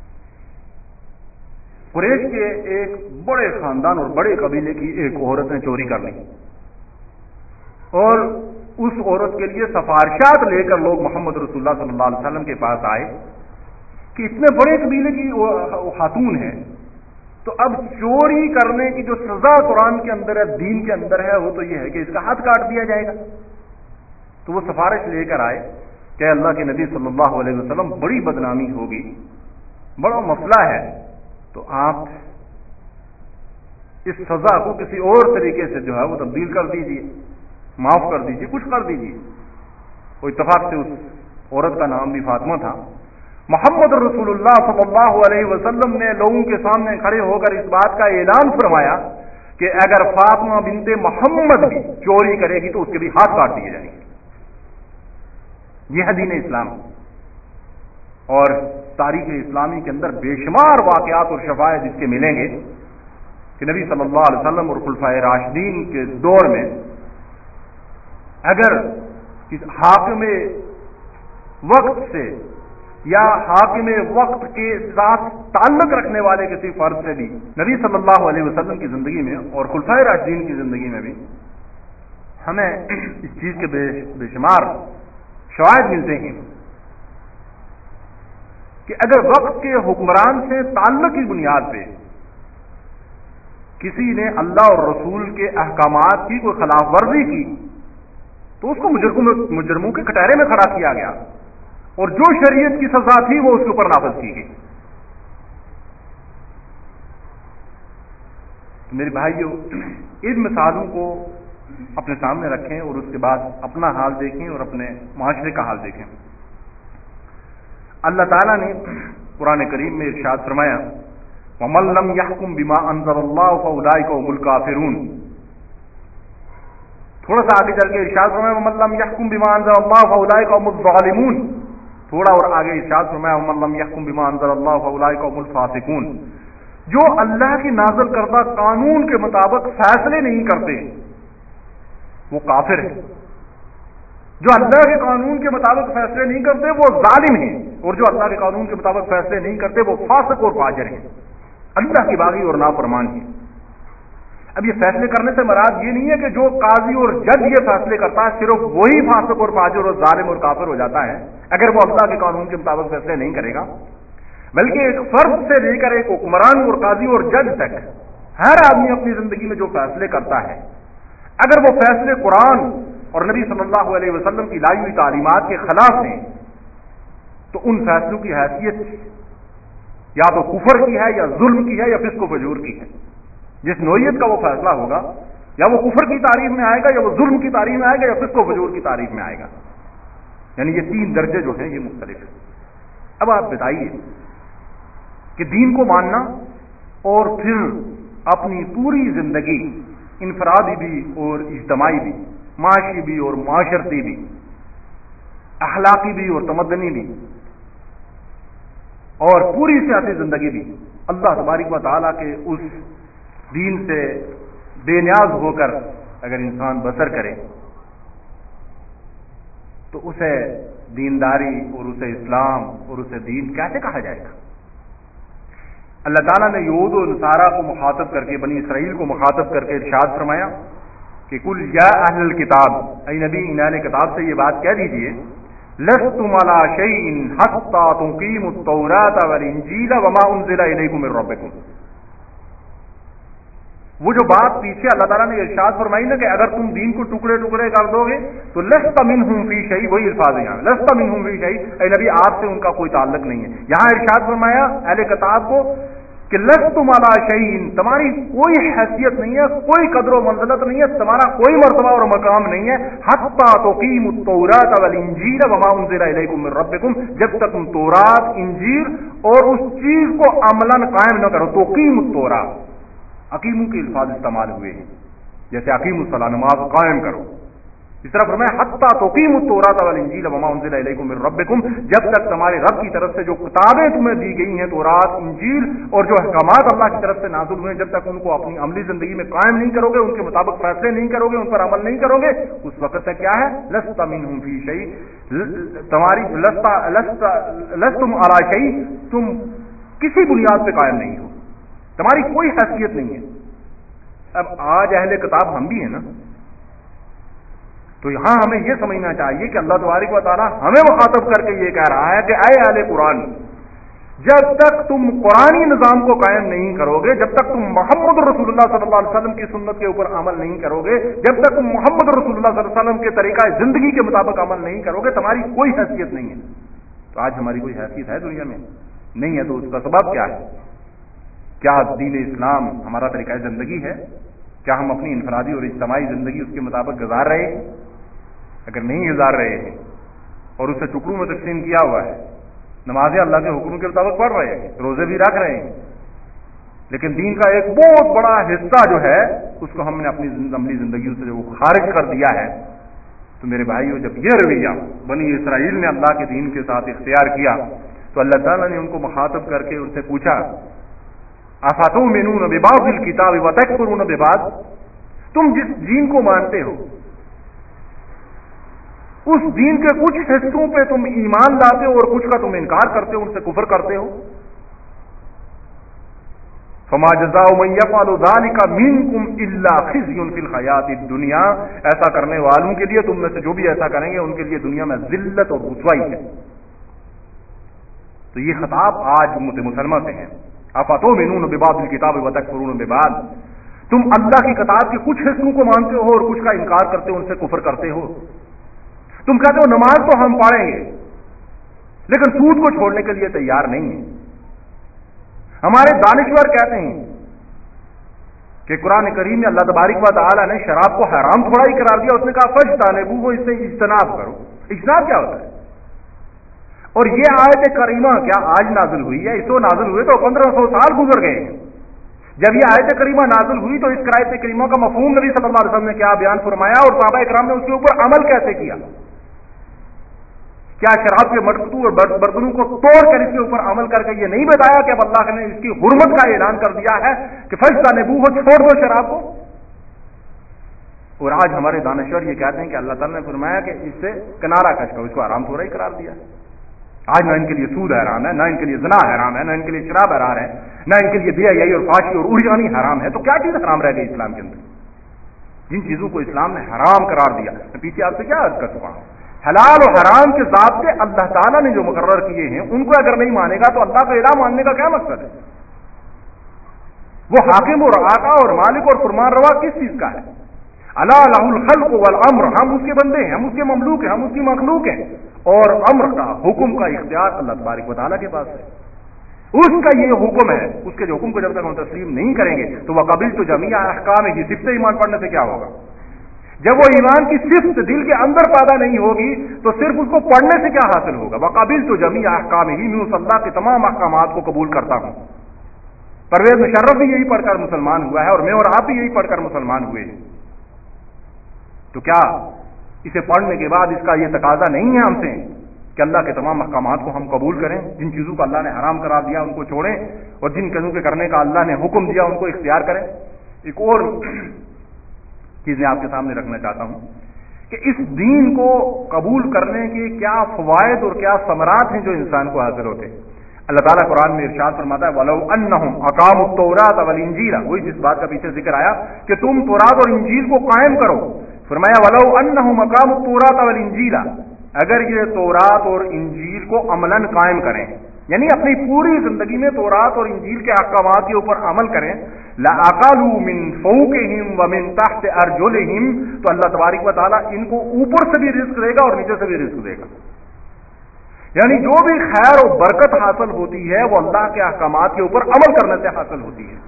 قریش کے ایک بڑے خاندان اور بڑے قبیلے کی ایک عورت نے چوری کر لی, اور اس عورت کے لیے سفارشات لے کر لوگ محمد رسول اللہ صلی اللہ علیہ وسلم کے پاس آئے کہ اتنے بڑے قبیلے کی خاتون ہے, تو اب چوری کرنے کی جو سزا قرآن کے اندر ہے, دین کے اندر ہے, وہ تو یہ ہے کہ اس کا ہاتھ کاٹ دیا جائے گا. تو وہ سفارش لے کر آئے کہ اللہ کے نبی صلی اللہ علیہ وسلم بڑی بدنامی ہوگی, بڑا مسئلہ ہے, تو آپ اس سزا کو کسی اور طریقے سے جو ہے وہ تبدیل کر دیجیے, معاف کر دیجیے, کچھ کر دیجیے. وہ اتفاق سے اس عورت کا نام بھی فاطمہ تھا. محمد رسول اللہ صلی اللہ علیہ وسلم نے لوگوں کے سامنے کھڑے ہو کر اس بات کا اعلان فرمایا کہ اگر فاطمہ بنت محمد بھی چوری کرے گی تو اس کے بھی ہاتھ کاٹ دیے جائیں گے. یہ ہے دین اسلام. اور تاریخ اسلامی کے اندر بے شمار واقعات اور شفاعت اس کے ملیں گے کہ نبی صلی اللہ علیہ وسلم اور خلفائے راشدین کے دور میں اگر حاکم وقت سے یا حاکم وقت کے ساتھ تعلق رکھنے والے کسی فرد سے بھی نبی صلی اللہ علیہ وسلم کی زندگی میں اور خلفائے راشدین کی زندگی میں بھی ہمیں اس چیز کے بے شمار شواہد ملتے ہیں کہ اگر وقت کے حکمران سے تعلق کی بنیاد پہ کسی نے اللہ اور رسول کے احکامات کی کوئی خلاف ورزی کی تو اس کو مجرموں کے کٹہرے میں کھڑا کیا گیا, اور جو شریعت کی سزا تھی وہ اس کے اوپر نافذ کی گئی. میرے بھائیو, ان مثالوں کو اپنے سامنے رکھیں اور اس کے بعد اپنا حال دیکھیں اور اپنے معاشرے کا حال دیکھیں. اللہ تعالیٰ نے قرآن کریم میں ارشاد فرمایا وَمَن لَّمْ يَحْكُم بِمَا أَنزَلَ اللَّهُ فَأُولَٰئِكَ هُمُ الْكَافِرُونَ. تھوڑا سا آگے چل کے ارشاد فرمایا وَمَن لَّمْ يَحْكُم بِمَا أَنزَلَ اللَّهُ فَأُولَٰئِكَ هُمُ الظَّالِمُونَ. تھوڑا اور آگے ارشاد فرمایا وَمَن لَّمْ يَحْكُم بِمَا أَنزَلَ اللَّهُ فَأُولَٰئِكَ هُمُ الْفَاسِقُونَ. جو اللہ کی نازل کردہ قانون کے مطابق فیصلے نہیں کرتے وہ کافر ہیں. جو اللہ کے قانون کے مطابق فیصلے نہیں کرتے وہ ظالم ہیں, اور جو اللہ کے قانون کے مطابق فیصلے نہیں کرتے وہ فاسق اور فاجر ہیں, اللہ کی باغی اور نافرمان ہیں. اب یہ فیصلے کرنے سے مراد یہ نہیں ہے کہ جو قاضی اور جج یہ فیصلے کرتا ہے صرف وہی فاسق اور فاجر اور ظالم اور کافر ہو جاتا ہے اگر وہ اللہ کے قانون کے مطابق فیصلے نہیں کرے گا, بلکہ ایک فرد سے لے کر ایک حکمران اور قاضی اور جج تک ہر آدمی اپنی زندگی میں جو فیصلے کرتا ہے اگر وہ فیصلے قرآن اور نبی صلی اللہ علیہ وسلم کی لائی ہوئی تعلیمات کے خلاف ہیں تو ان فیصلوں کی حیثیت یا تو کفر کی ہے یا ظلم کی ہے یا فسق و فجور کی ہے. جس نوعیت کا وہ فیصلہ ہوگا یا وہ کفر کی تعریف میں آئے گا یا وہ ظلم کی تعریف میں آئے گا یا فسق و فجور کی تعریف میں آئے گا. یعنی یہ تین درجے جو ہیں یہ مختلف ہیں. اب آپ بتائیے کہ دین کو ماننا اور پھر اپنی پوری زندگی انفرادی بھی اور اجتماعی بھی, معاشی بھی اور معاشرتی بھی, اخلاقی بھی اور تمدنی بھی, اور پوری سیاسی زندگی بھی اللہ تبارک و تعالیٰ کے اس دین سے بے نیاز ہو کر اگر انسان بسر کرے تو اسے دینداری اور اسے اسلام اور اسے دین کیسے کہا جائے گا؟ اللہ تعالیٰ نے یہود و نصارہ کو مخاطب کر کے, بنی اسرائیل کو مخاطب کر کے ارشاد فرمایا کہ قل یا اہل الکتاب, اے نبی ان اہل کتاب سے یہ بات کہہ دیجئے لستم علی شیء حتی تقیموا التوراۃ والانجیل وما انزل الیکم من ربکم. وہ جو بات پیچھے اللہ تعالیٰ نے ارشاد فرمائی نا کہ اگر تم دین کو ٹکڑے ٹکڑے کر دو گے تو لست منہم فی شیء, وہی الفاظ ہیں یہاں لست منہم فی شیء, اے نبی آپ سے ان کا کوئی تعلق نہیں ہے. یہاں ارشاد فرمایا اہل کتاب کو کہ لستم علی شیء، تمہاری کوئی حیثیت نہیں ہے، کوئی قدر و منزلت نہیں ہے، تمہارا کوئی مرتبہ اور مقام نہیں ہے، حتی تقیموا التوراۃ والانجیل وما انزل الیکم من ربکم، جب تک تم تورات، انجیل اور اس چیز کو عملاً قائم نہ کرو۔ تقیموا التوراۃ، اقیموا کے الفاظ استعمال ہوئے ہیں، جیسے اقیموا الصلاۃ، نماز قائم کرو، اس طرح فرمایا حتی تقیموا التوراۃ والانجیل وما انزل الیکم من ربکم، جب تک تمہارے رب کی طرف سے جو کتابیں تمہیں دی گئی ہیں، تورات، انجیل اور جو احکامات اللہ کی طرف سے نازل ہوئے ہیں، جب تک ان کو اپنی عملی زندگی میں قائم نہیں کرو گے، ان کے مطابق فیصلے نہیں کرو گے، ان پر عمل نہیں کرو گے، اس وقت تک کیا ہے؟ لست منہم فی شیء، تمہاری لستم علی شیء، تم کسی بنیاد پہ قائم نہیں ہو، تمہاری کوئی حیثیت نہیں ہے۔ اب آج اہل کتاب ہم بھی ہیں نا، تو یہاں ہمیں یہ سمجھنا چاہیے کہ اللہ تبارک و تعالیٰ ہمیں مخاطب کر کے یہ کہہ رہا ہے کہ اے اہل قرآن، جب تک تم قرآنی نظام کو قائم نہیں کرو گے، جب تک تم محمد رسول اللہ صلی اللہ علیہ وسلم کی سنت کے اوپر عمل نہیں کرو گے، جب تک تم محمد رسول اللہ صلی اللہ علیہ وسلم کے طریقہ زندگی کے مطابق عمل نہیں کرو گے، تمہاری کوئی حیثیت نہیں ہے۔ تو آج ہماری کوئی حیثیت ہے دنیا میں؟ نہیں ہے۔ تو اس کا سبب کیا ہے؟ کیا دین اسلام ہمارا طریقہ زندگی ہے؟ کیا ہم اپنی انفرادی اور اجتماعی زندگی اس کے مطابق گزار رہے ہیں؟ اگر نہیں گزار رہے ہیں اور اسے ٹکڑوں میں تقسیم کیا ہوا ہے، نمازیں اللہ کے حکم کے مطابق پڑھ رہے ہیں، روزے بھی رکھ رہے ہیں، لیکن دین کا ایک بہت بڑا حصہ جو ہے اس کو ہم نے اپنی عملی زندگیوں سے جو خارج کر دیا ہے، تو میرے بھائیو، جب یہ رویہ بنی اسرائیل نے اللہ کے دین کے ساتھ اختیار کیا تو اللہ تعالیٰ نے ان کو مخاطب کر کے ان سے پوچھا، افتؤمنون ببعض الکتاب وتکفرون ببعض، تم جس دین کو مانتے ہو اس دین کے کچھ حصوں پہ تم ایمان لاتے ہو اور کچھ کا تم انکار کرتے ہو، ان سے کفر کرتے ہو۔ فما جزاء من يفعل ذلك منكم الا خزي في الحیات الدنیا، ایسا کرنے والوں کے لیے، تم میں سے جو بھی ایسا کریں گے ان کے لیے دنیا میں ذلت اور رسوائی ہے۔ تو یہ خطاب آج امت مسلمہ سے ہے، افتؤمنون ببعض الکتاب وتکفرون ببعض، تم اللہ کی کتاب کے کچھ حصوں کو مانتے ہو اور کچھ کا انکار کرتے ہو، ان سے کفر کرتے ہو۔ تم کہتے ہو نماز تو ہم پڑھیں گے لیکن سود کو چھوڑنے کے لیے تیار نہیں ہیں۔ ہمارے دانشور کہتے ہیں کہ قرآن کریم میں اللہ تبارک و تعالیٰ نے شراب کو حرام تھوڑا ہی قرار دیا، اس نے کہا فاجتنبوہ، اس سے اجتناب کرو۔ اجتناب کیا ہوتا ہے؟ اور یہ آیت کریمہ کیا آج نازل ہوئی ہے؟ اس کو نازل ہوئے تو 1500 سال گزر گئے ہیں۔ جب یہ آیت کریمہ نازل ہوئی تو اس آیت کریمہ کا مفہوم نبی صلی اللہ علیہ وسلم نے کیا بیان فرمایا اور صحابہ اکرام نے اس کے اوپر عمل کیسے کیا؟ کیا شراب کے مٹکوں اور برتنوں کو توڑ کر اس کے اوپر عمل کر کے یہ نہیں بتایا کہ اب اللہ نے اس کی حرمت کا اعلان کر دیا ہے کہ فاجتنبوہ، چھوڑ دو شراب کو؟ اور آج ہمارے دانشور یہ کہتے ہیں کہ اللہ تعالیٰ نے فرمایا کہ اس سے کنارہ کش کرو، اس کو حرام تھوڑا ہی قرار دیا۔ آج نہ ان کے لیے سود حرام ہے، نہ ان کے لیے زنا حرام ہے، نہ ان کے لیے شراب حرام ہے، نہ ان کے لیے بے حیائی اور فحشی اور اڑیانی حرام ہے۔ تو کیا چیز حرام رہ گئی اسلام کے اندر؟ جن چیزوں کو اسلام نے حرام قرار دیا، میں پیچھے آپ سے کیا عرض کر چکا ہوں، حلال و حرام کے ضابطے اللہ تعالیٰ نے جو مقرر کیے ہیں ان کو اگر نہیں مانے گا تو اللہ کا الہ ماننے کا کیا مقصد ہے؟ وہ حاکم اور آقا اور مالک اور فرمان روا کس چیز کا ہے؟ الا لہ الخلق والامر، ہم اس کے بندے ہیں، ہم اس کے مملوک ہیں، ہم اس کی مخلوق ہیں، اور امر کا، حکم کا اختیار اللہ تبارک و تعالیٰ کے پاس ہے۔ اس کا یہ حکم ہے، اس کے حکم کو جب تک ہم تسلیم نہیں کریں گے تو وقبلت جمیع احکامہ، صفت ایمان پڑھنے سے کیا ہوگا؟ جب وہ ایمان کی صفت دل کے اندر پیدا نہیں ہوگی تو صرف اس کو پڑھنے سے کیا حاصل ہوگا؟ وقبلت جمیع احکامہ، میں اس اللہ کے تمام احکامات کو قبول کرتا ہوں۔ پرویز مشرف بھی یہی پڑھ کر مسلمان ہوا ہے اور میں اور آپ بھی یہی پڑھ کر مسلمان ہوئے ہیں۔ تو کیا اسے پڑھنے کے بعد اس کا یہ تقاضا نہیں ہے ہم سے کہ اللہ کے تمام احکامات کو ہم قبول کریں، جن چیزوں کو اللہ نے حرام قرار دیا ان کو چھوڑیں اور جن چیزوں کے کرنے کا اللہ نے حکم دیا ان کو اختیار کریں؟ ایک اور چیز میں آپ کے سامنے رکھنا چاہتا ہوں کہ اس دین کو قبول کرنے کے کیا فوائد اور کیا ثمرات ہیں جو انسان کو حاصل ہوتے ہیں۔ اللہ تعالیٰ قرآن میں ارشاد فرماتا ہے وَلَوْ أَنَّهُمْ أَقَامُوا التَّوْرَاةَ وَالْإِنجِيلَ، وہی جس بات کا پیچھے ذکر آیا کہ تم تورات اور انجیل کو قائم کرو، فرمایا وَلَوْ أَنَّهُمْ أَقَامُوا التَّوْرَاةَ وَالْإِنجِيلَ، اگر یہ تورات اور انجیل کو عملاً قائم کریں، یعنی اپنی پوری زندگی میں تورات اور انجیل کے احکامات کے اوپر عمل کریں، لَأَكَلُوا مِن فَوْقِهِمْ وَمِن تَحْتِ أَرْجُلِهِمْ، تو اللہ تبارک و تعالیٰ ان کو اوپر سے بھی رزق دے گا اور نیچے سے بھی رزق دے گا۔ یعنی جو بھی خیر و برکت حاصل ہوتی ہے وہ اللہ کے احکامات کے اوپر عمل کرنے سے حاصل ہوتی ہے.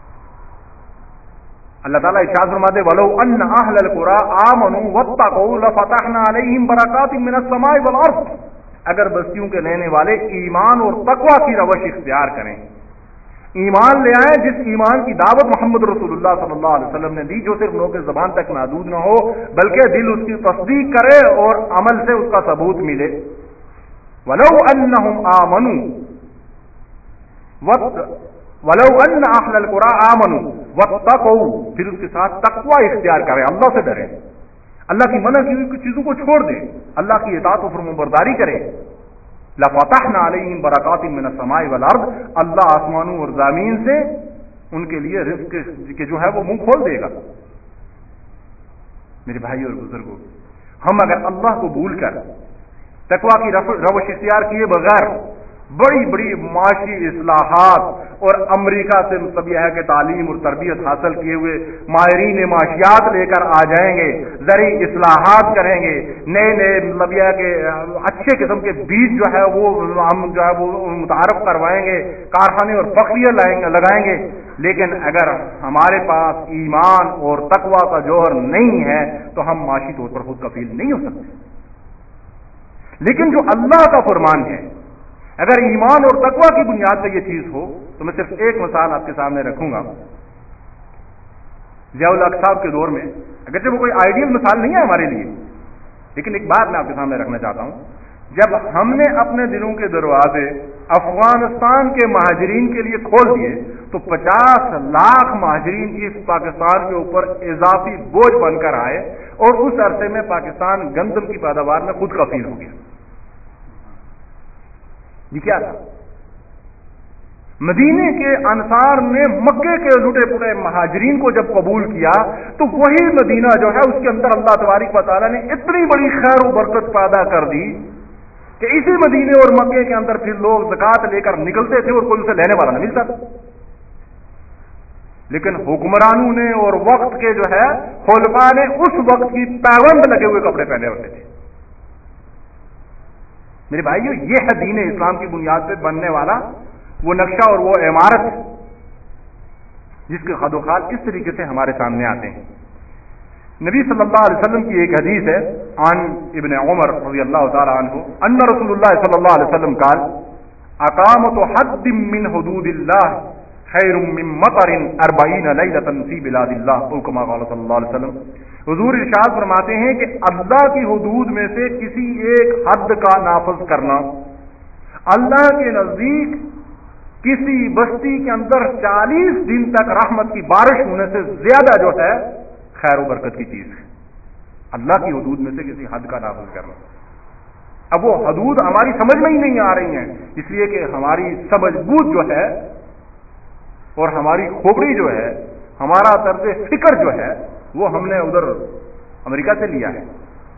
اللہ تعالیٰ ارشاد فرماتے وَلَوْ أَنَّ أَهْلَ الْقُرَىٰ آمَنُوا وَاتَّقَوْا لَفَتَحْنَا عَلَيْهِمْ بَرَكَاتٍ مِّنَ السَّمَاءِ وَالْأَرْضِ. اگر بستیوں کے رہنے والے ایمان اور تقویٰ کی روش اختیار کریں، ایمان لے آئیں جس ایمان کی دعوت محمد رسول اللہ صلی اللہ علیہ وسلم نے دی، جو صرف لوگوں کے زبان تک محدود نہ ہو بلکہ دل اس کی تصدیق کرے اور عمل سے اس کا ثبوت ملے. وَلَوْ أَنَّهُمْ آمَنُوا وَلَوْ أَنَّ أَهْلَ الْقُرَىٰ آمَنُوا وَاتَّقَوْا، پھر اس کے ساتھ تقویٰ اختیار کریں، اللہ سے ڈریں، اللہ کی منع کی ہوئی چیزوں کو چھوڑ دیں، اللہ کی اطاعت و فرمانبرداری کریں. لَفَتَحْنَا عَلَيْهِمْ بَرَكَاتٍ مِّنَ السَّمَاءِ وَالْأَرْضِ، اللہ آسمانوں اور زمین سے ان کے لیے رزق کے جو ہے وہ منہ کھول دے گا. میرے بھائی اور بزرگوں، ہم اگر اللہ کو بھول کر تقویٰ کی روش اختیار کیے بغیر بڑی بڑی معاشی اصلاحات اور امریکہ سے مطلب یہ ہے کہ تعلیم اور تربیت حاصل کیے ہوئے ماہرین معاشیات لے کر آ جائیں گے، زرعی اصلاحات کریں گے، نئے نئے مطلب یہ ہے کہ اچھے قسم کے بیج جو ہے وہ ہم جو ہے وہ متعارف کروائیں گے، کارخانے اور فیکٹریاں لگائیں گے، لیکن اگر ہمارے پاس ایمان اور تقویٰ کا جوہر نہیں ہے تو ہم معاشی طور پر خود کفیل نہیں ہو سکتے. لیکن جو اللہ کا فرمان ہے، اگر ایمان اور تقویٰ کی بنیاد پہ یہ چیز ہو تو میں صرف ایک مثال آپ کے سامنے رکھوں گا. ضیاء الحق صاحب کے دور میں، اگرچہ وہ کوئی آئیڈیل مثال نہیں ہے ہمارے لیے، لیکن ایک بات میں آپ کے سامنے رکھنا چاہتا ہوں. جب ہم نے اپنے دلوں کے دروازے افغانستان کے مہاجرین کے لیے کھول دیے تو 50 لاکھ مہاجرین اس پاکستان کے اوپر اضافی بوجھ بن کر آئے اور اس عرصے میں پاکستان گندم کی پیداوار میں خود کفیل ہو گیا. یہ کیا تھا؟ مدینے کے انصار نے مکے کے لٹے پڑے مہاجرین کو جب قبول کیا تو وہی مدینہ جو ہے اس کے اندر اللہ تبارک و تعالیٰ نے اتنی بڑی خیر و برکت پیدا کر دی کہ اسی مدینے اور مکے کے اندر پھر لوگ زکوٰۃ لے کر نکلتے تھے اور کوئی اسے لینے والا نہ ملتا تھا. لیکن حکمرانوں نے اور وقت کے جو ہے خلفاء نے اس وقت کی پابند لگے ہوئے کپڑے پہنے ہوتے تھے. میرے بھائیو، یہ ہے دین اسلام کی بنیاد پہ بننے والا وہ نقشہ اور وہ عمارت جس کے خد و خال اس طریقے سے ہمارے سامنے آتے ہیں. نبی صلی اللہ علیہ وسلم کی ایک حدیث ہے عن ابن عمر رضی اللہ تعالی عنہ ان رسول اللہ صلی اللہ علیہ وسلم قال اقامت حد من حدود اللہ خیر من مطر 40 لیلۃ فی بلاد اللہ او کما قال صلی اللہ علیہ وسلم. حضور ارشاد فرماتے ہیں کہ اللہ کی حدود میں سے کسی ایک حد کا نافذ کرنا اللہ کے نزدیک کسی بستی کے اندر 40 دن تک رحمت کی بارش ہونے سے زیادہ جو ہے خیر و برکت کی چیز ہے. اللہ کی حدود میں سے کسی حد کا نافذ کرنا. اب وہ حدود ہماری سمجھ میں ہی نہیں آ رہی ہیں، اس لیے کہ ہماری سمجھ بوجھ جو ہے اور ہماری کھوپڑی جو ہے، ہمارا طرز فکر جو ہے وہ ہم نے ادھر امریکہ سے لیا ہے.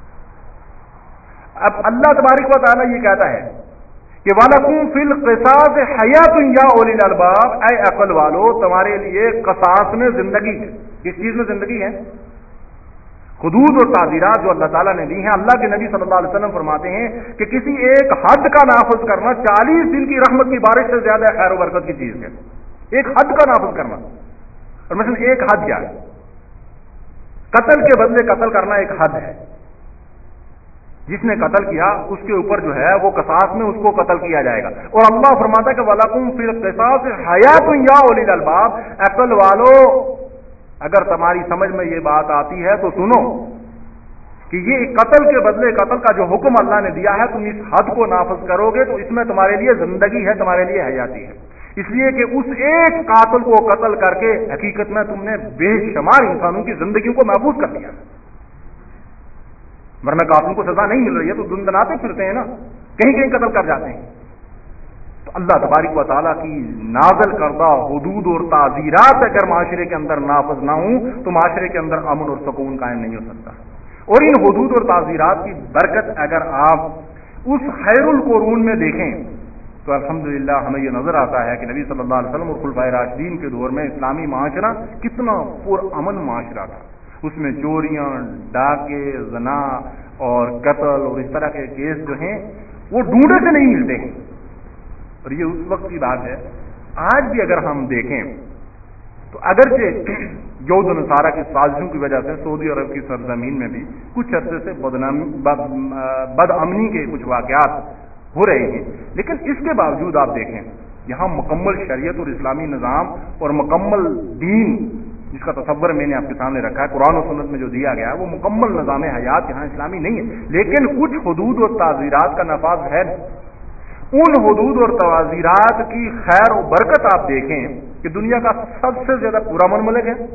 اب اللہ تبارک و تعالیٰ یہ کہتا ہے کہ وَلَكُمْ فِي الْقِصَاصِ حَيَاةٌ يَا أُولِي الْأَلْبَابِ، اے عقل والو تمہارے لیے قصاص میں زندگی ہے. کس چیز میں زندگی ہے؟ حدود اور تعزیرات جو اللہ تعالیٰ نے دی ہیں. اللہ کے نبی صلی اللہ علیہ وسلم فرماتے ہیں کہ کسی ایک حد کا نافذ کرنا 40 دن کی رحمت کی بارش سے زیادہ خیر و برکت کی چیز ہے. ایک حد کا نافذ کرنا. اور مثلا ایک حد کیا ہے؟ قتل کے بدلے قتل کرنا ایک حد ہے. جس نے قتل کیا اس کے اوپر جو ہے وہ قصاص میں اس کو قتل کیا جائے گا. اور اللہ فرماتا ہے کہ وَلَكُمْ فِي الْقِصَاصِ حَيَاةٌ يَا أُولِي الْأَلْبَابِ، عقل والو اگر تمہاری سمجھ میں یہ بات آتی ہے تو سنو کہ یہ قتل کے بدلے قتل کا جو حکم اللہ نے دیا ہے تم اس حد کو نافذ کرو گے تو اس میں تمہارے لیے زندگی ہے، تمہارے لیے حیاتی ہے. اس لیے کہ اس ایک قاتل کو قتل کر کے حقیقت میں تم نے بے شمار انسانوں کی زندگیوں کو محفوظ کر دیا. ورنہ قاتل کو سزا نہیں مل رہی ہے تو دندناتے پھرتے ہیں نا، کہیں کہیں قتل کر جاتے ہیں. تو اللہ تبارک و تعالیٰ کی نازل کردہ حدود اور تعزیرات اگر معاشرے کے اندر نافذ نہ ہوں تو معاشرے کے اندر امن اور سکون قائم نہیں ہو سکتا. اور ان حدود اور تعزیرات کی برکت اگر آپ اس خیر القرون میں دیکھیں تو الحمدللہ ہمیں یہ نظر آتا ہے کہ نبی صلی اللہ علیہ وسلم اور خلفائے راشدین کے دور میں اسلامی معاشرہ کتنا پرامن معاشرہ تھا. اس میں چوریاں، ڈاکے، زنا اور قتل اور اس طرح کے کیس جو ہیں وہ ढूंढे से नहीं मिलते हैं। और ये उस वक्त की बात है। आज भी अगर हम देखें तो अगरचे यहूद नसारा की साजिशों की वजह से सऊदी अरब की सरजमीन में भी कुछ अरसे से बदअमनी के कुछ वाकयात हो रहे हैं, लेकिन इसके बावजूद आप देखें यहाँ मुकम्मल शरीयत और इस्लामी निज़ाम और मुकम्मल दीन जिसका तसव्वुर मैंने आपके सामने रखा है, कुरान और सुन्नत में जो दिया गया है वो मुकम्मल निज़ाम हयात यहाँ इस्लामी नहीं है, लेकिन कुछ हुदूद और ताज़ीरात का नफाज है। उन हुदूद और ताज़ीरात की खैर और बरकत आप देखें कि दुनिया का सबसे ज्यादा पूरा मुल्क है,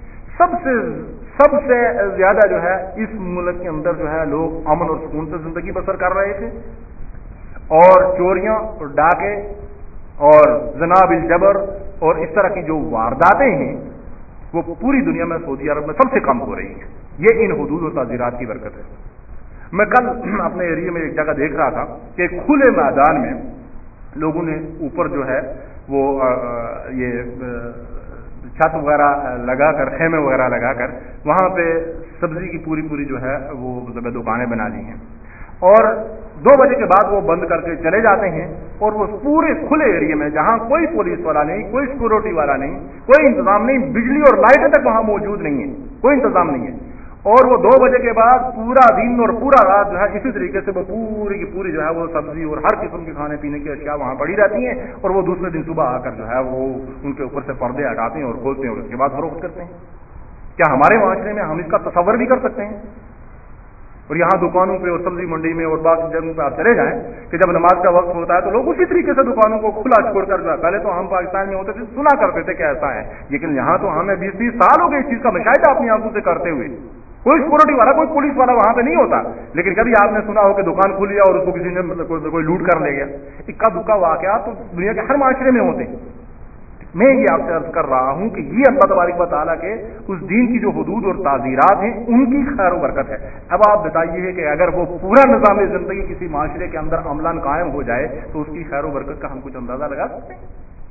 सबसे ज्यादा जो है इस मुल्क के अंदर जो है लोग अमन और सुकून से जिंदगी बसर कर रहे थे, और चोरियां और डाके और ज़िना बिल जबर और इस तरह की जो वारदातें हैं वो पूरी दुनिया में सऊदी अरब में सबसे कम हो रही है। ये इन हुदूद और ताज़ीरात की बरकत है। मैं कल अपने एरिया में एक जगह देख रहा था कि खुले मैदान में लोगों ने ऊपर जो है वो ये छत वगैरह लगाकर, खेमे वगैरह लगाकर वहां पे सब्जी की पूरी जो है वो मतलब दुकानें बना ली हैं, और 2 बजे के बाद वो बंद करके चले जाते हैं, और वो पूरे खुले एरिया में जहां कोई पुलिस वाला नहीं, कोई सिक्योरिटी वाला नहीं, कोई इंतजाम नहीं, बिजली और लाइटें तक वहां मौजूद नहीं है, कोई इंतजाम नहीं है, और वो 2 बजे के बाद पूरा दिन और पूरा रात जो है इसी तरीके से वो पूरी की पूरी जो है वो सब्जी और हर किस्म के खाने पीने की अशिया वहां पड़ी रहती हैं, और वो दूसरे दिन सुबह आकर जो है वो उनके ऊपर से पर्दे हटाते हैं और खोलते हैं और उसके बाद फरोख्त करते हैं। क्या हमारे माशरे में हम इसका तसव्वुर भी कर सकते हैं? और यहाँ दुकानों पे और सब्जी मंडी में और बाकी जगहों पे आप चले जाएं कि जब नमाज का वक्त होता है तो लोग उसी तरीके से दुकानों को खुला छोड़कर जो है, पहले तो हम पाकिस्तान में होते थे सुना करते थे कि ऐसा है, लेकिन यहाँ तो हमें 20-30 साल हो गए इस चीज का मुशाहिदा अपनी आंखों से करते हुए। कोई सिक्योरिटी वाला, कोई पुलिस वाला वहां पे नहीं होता, लेकिन कभी आपने सुना हो कि दुकान खुली और उसको किसी ने मतलब कोई लूट कर ले गया। इक्का दुक्का वाकया तो दुनिया के हर माशरे में होते। मैं ये आपसे अर्ज कर रहा हूं कि ये अल्लाह तबारक व तआला के उस दीन की जो हुदूद और ताज़ीरात हैं उनकी खैर व बरकत है। अब आप बताइए कि अगर वो पूरा निज़ाम जिंदगी किसी माशरे के अंदर अमलन कायम हो जाए तो उसकी खैर व बरकत का हम कुछ अंदाजा लगा सकते हैं?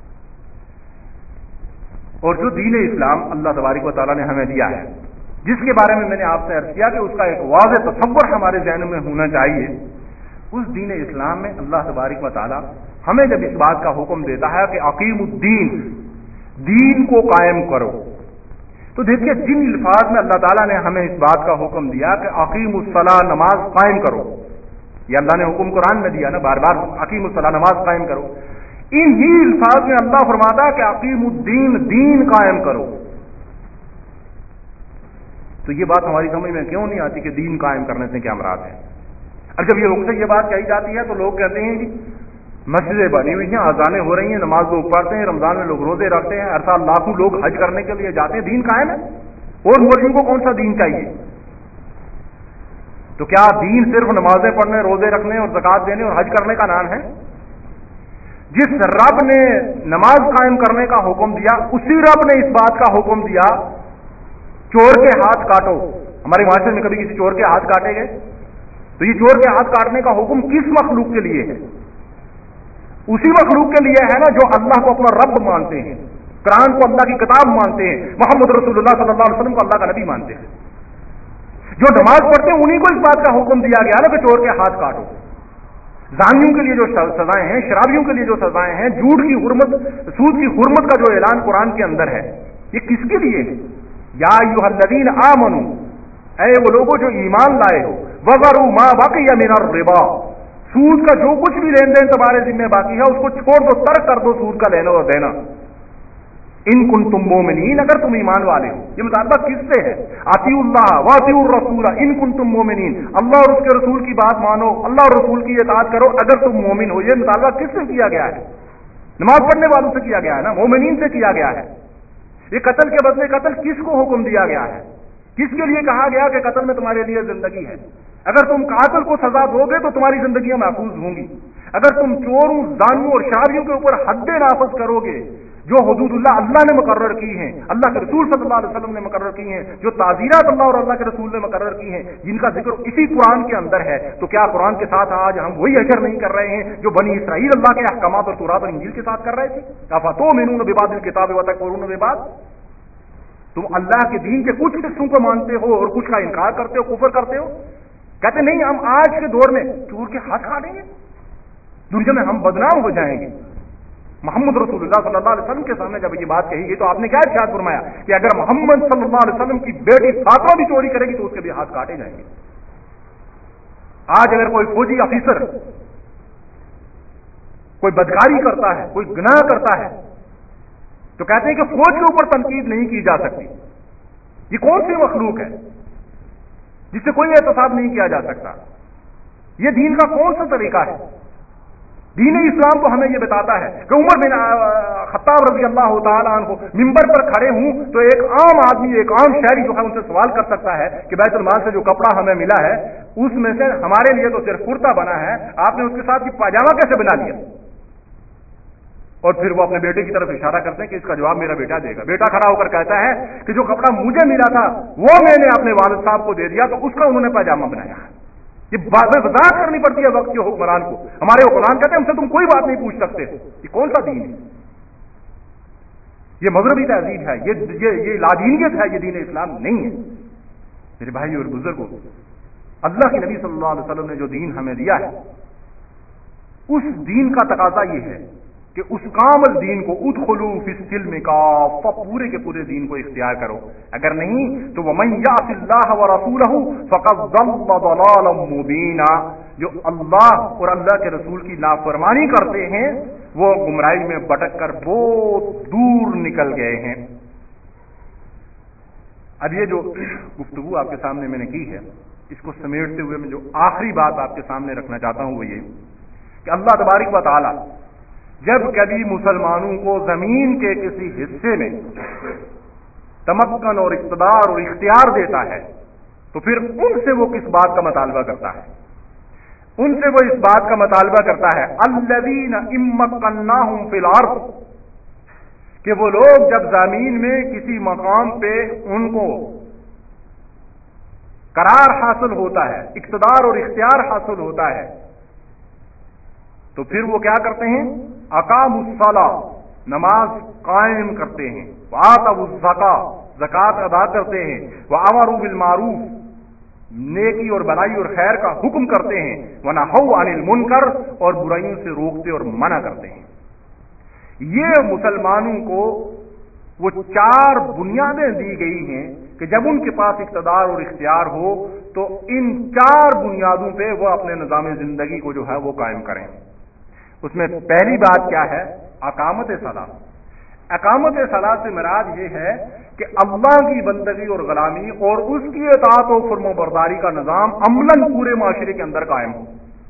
और जो दीन इस्लाम अल्लाह तबारक व तआला ने हमें दिया है, जिसके बारे में मैंने आपसे अर्ज किया कि उसका एक वाज़ेह तसव्वुर हमारे ज़हन में होना चाहिए, उस दीन इस्लाम में अल्लाह तबारक व तआला हमें जब इस बात का हुक्म देता है कि अकीमुद्दीन, दीन को कायम करो, तो देखिए जिन अल्फाज में अल्लाह ताला ने हमें इस बात का हुक्म दिया कि अकीमुस्सलाह, नमाज कायम करो, ये अल्लाह ने हुक्म कुरान में दिया ना बार बार, अकीमुस्सलाह, नमाज कायम करो, इन्हीं अल्फाज में अल्लाह फरमाता कि अकीमुद्दीन, दीन कायम करो। तो ये बात हमारी समझ में क्यों नहीं आती कि दीन कायम करने से क्या मुराद है? अब जब ये बात कही जाती है तो लोग कहते हैं जी मस्जिदें बनी हुई हैं, अजानें हो रही हैं, नमाज लोग पढ़ते हैं, रमजान में लोग रोजे रखते हैं, हर साल लाखों लोग हज करने के लिए जाते हैं, दीन कायम है। और मौलवियों को कौन सा दीन चाहिए? तो क्या दीन सिर्फ नमाजें पढ़ने, रोजे रखने और ज़कात देने और हज करने का नाम है? जिस रब ने नमाज कायम करने का हुक्म दिया, उसी रब ने इस बात का हुक्म दिया चोर के हाथ काटो। हमारे माशरे में कभी किसी चोर के हाथ काटे गए? तो ये चोर के हाथ काटने का हुक्म किस मखलूक के लिए है? उसी मखलूक के लिए है ना जो अल्लाह को अपना रब मानते हैं, कुरान को अल्लाह की किताब मानते हैं, मोहम्मद रसूलुल्लाह सल्लल्लाहु अलैहि वसल्लम को अल्लाह का नबी मानते हैं। जो नमाज पढ़ते हैं उन्हीं को इस बात का हुक्म दिया गया ना कि चोर के हाथ काटो। जानियों के लिए जो सजाएं हैं, शराबियों के लिए जो सजाएं हैं, झूठ की हुर्मत, सूद की हुर्मत का जो ऐलान कुरान के अंदर है, ये किसके लिए है? या अय्युहल्लज़ीन आमनू, ऐ वो लोगों जो ईमान लाए हो, वज़रू मा बक़िया मिनर रिबा, सूद का जो कुछ भी लेन देन तुम्हारे जिम्मे बाकी है उसको छोड़ दो, तर्क कर दो सूद का लेना और देना। इन कुंतुम मोमिनीन, अगर तुम ईमान वाले हो। ये मुतालबा किससे है? अतीउल्लाह व अतीउर रसूल इन कुंतुम मोमिनीन, अल्लाह और उसके रसूल की बात मानो, अल्लाह और रसूल की इताअत करो अगर तुम मोमिन हो। ये मुतालबा किससे किया गया है? नमाज पढ़ने वालों से किया गया है ना, मोमिनीन से किया गया है। ये कत्ल के बदले कत्ल किसको हुक्म दिया गया है? किसके लिए कहा गया कि कत्ल में तुम्हारे लिए जिंदगी है? अगर तुम कातिल को सजा दोगे तो तुम्हारी जिंदगियां महफूज होंगी। अगर तुम चोरों, दानियों और शराबियों के ऊपर हद्दे नाफज करोगे, जो हुदूदुल्लाह अल्लाह ने मुकर्रर की हैं, अल्लाह के रसूल सल्लल्लाहु अलैहि वसल्लम ने मुकर्रर की हैं, जो ताज़ीरात अल्लाह और अल्लाह के रसूल ने मुकर्रर की हैं, जिनका जिक्र इसी कुरान के अंदर है, तो क्या कुरान के साथ आज हम वही अशर नहीं कर रहे हैं जो बनी इसराइल अल्लाह के अहकामात और तौरात और इंजील के साथ कर रहे थे? अफ़तुमिनून बिबादिल किताब व तकफुरून बिबाद, तुम अल्लाह के दीन के कुछ हिस्सों को मानते हो और कुछ का इनकार करते हो, कुफर करते हो। कहते नहीं हम आज के दौर में चोर के हाथ काटेंगे, دنیا میں ہم بدنام ہو جائیں گے. محمد رسول اللہ صلی اللہ علیہ وسلم کے سامنے جب یہ بات کہی گئی تو آپ نے کیا ارشاد فرمایا کہ اگر محمد صلی اللہ علیہ وسلم کی بیٹی فاطمہ بھی چوری کرے گی تو اس کے بھی ہاتھ کاٹے جائیں گے. آج اگر کوئی فوجی آفیسر کوئی بدکاری کرتا ہے, کوئی گناہ کرتا ہے, تو کہتے ہیں کہ فوج کے اوپر تنقید نہیں کی جا سکتی. یہ کون سی مخلوق ہے جس سے کوئی احتساب نہیں کیا جا سکتا؟ یہ دین کا کون سا طریقہ ہے؟ دین اسلام تو ہمیں یہ بتاتا ہے کہ عمر بن خطاب رضی اللہ تعالیٰ عنہ ممبر پر کھڑے ہوں تو ایک عام آدمی, ایک عام شہری جو ہے ان سے سوال کر سکتا ہے کہ بیت المال سے جو کپڑا ہمیں ملا ہے اس میں سے ہمارے لیے تو صرف کرتا بنا ہے, آپ نے اس کے ساتھ پاجامہ کیسے بنا لیا؟ اور پھر وہ اپنے بیٹے کی طرف اشارہ کرتے ہیں کہ اس کا جواب میرا بیٹا دے گا. بیٹا کھڑا ہو کر کہتا ہے کہ جو کپڑا مجھے ملا تھا وہ میں نے اپنے والد صاحب کو دے دیا تو اس کا انہوں نے پاجامہ بنایا. یہ وضاحت کرنی پڑتی ہے وقت کے حکمران کو. ہمارے حکمران کہتے ہیں ہم سے تم کوئی بات نہیں پوچھ سکتے. یہ کون سا دین ہے؟ یہ مغربی تہذیب ہے, یہ لادینیت ہے, یہ دین اسلام نہیں ہے. میرے بھائی اور بزرگوں, اللہ کے نبی صلی اللہ علیہ وسلم نے جو دین ہمیں دیا ہے اس دین کا تقاضا یہ ہے کہ اس کامل دین کو ادخلوا فی السلم کافہ, پورے کے پورے دین کو اختیار کرو. اگر نہیں تو ومن یعص اللہ ورسولہ فقد ضل ضلالا مبینا, جو اللہ اور اللہ کے رسول کی نافرمانی کرتے ہیں وہ گمراہی میں بھٹک کر بہت دور نکل گئے ہیں. اب یہ جو گفتگو آپ کے سامنے میں نے کی ہے اس کو سمیٹتے ہوئے میں جو آخری بات آپ کے سامنے رکھنا چاہتا ہوں وہ یہ کہ اللہ تبارک و تعالی جب کبھی مسلمانوں کو زمین کے کسی حصے میں تمکن اور اقتدار اور اختیار دیتا ہے تو پھر ان سے وہ کس بات کا مطالبہ کرتا ہے؟ ان سے وہ اس بات کا مطالبہ کرتا ہے الذین ان مکناہم فی الارض, کہ وہ لوگ جب زمین میں کسی مقام پہ ان کو قرار حاصل ہوتا ہے, اقتدار اور اختیار حاصل ہوتا ہے, تو پھر وہ کیا کرتے ہیں؟ اقاموا الصلاۃ, نماز قائم کرتے ہیں, وآتوا الزکاۃ, زکات ادا کرتے ہیں, وامروا بالمعروف, نیکی اور بھلائی اور خیر کا حکم کرتے ہیں, ونہوا عن المنکر, اور برائیوں سے روکتے اور منع کرتے ہیں. یہ مسلمانوں کو وہ چار بنیادیں دی گئی ہیں کہ جب ان کے پاس اقتدار اور اختیار ہو تو ان چار بنیادوں پہ وہ اپنے نظام زندگی کو جو ہے وہ قائم کریں. اس میں پہلی بات کیا ہے؟ اقامت صلاۃ. اقامت صلاۃ سے مراد یہ ہے کہ اللہ کی بندگی اور غلامی اور اس کی اطاعت و فرم و برداری کا نظام عملاً پورے معاشرے کے اندر قائم ہو.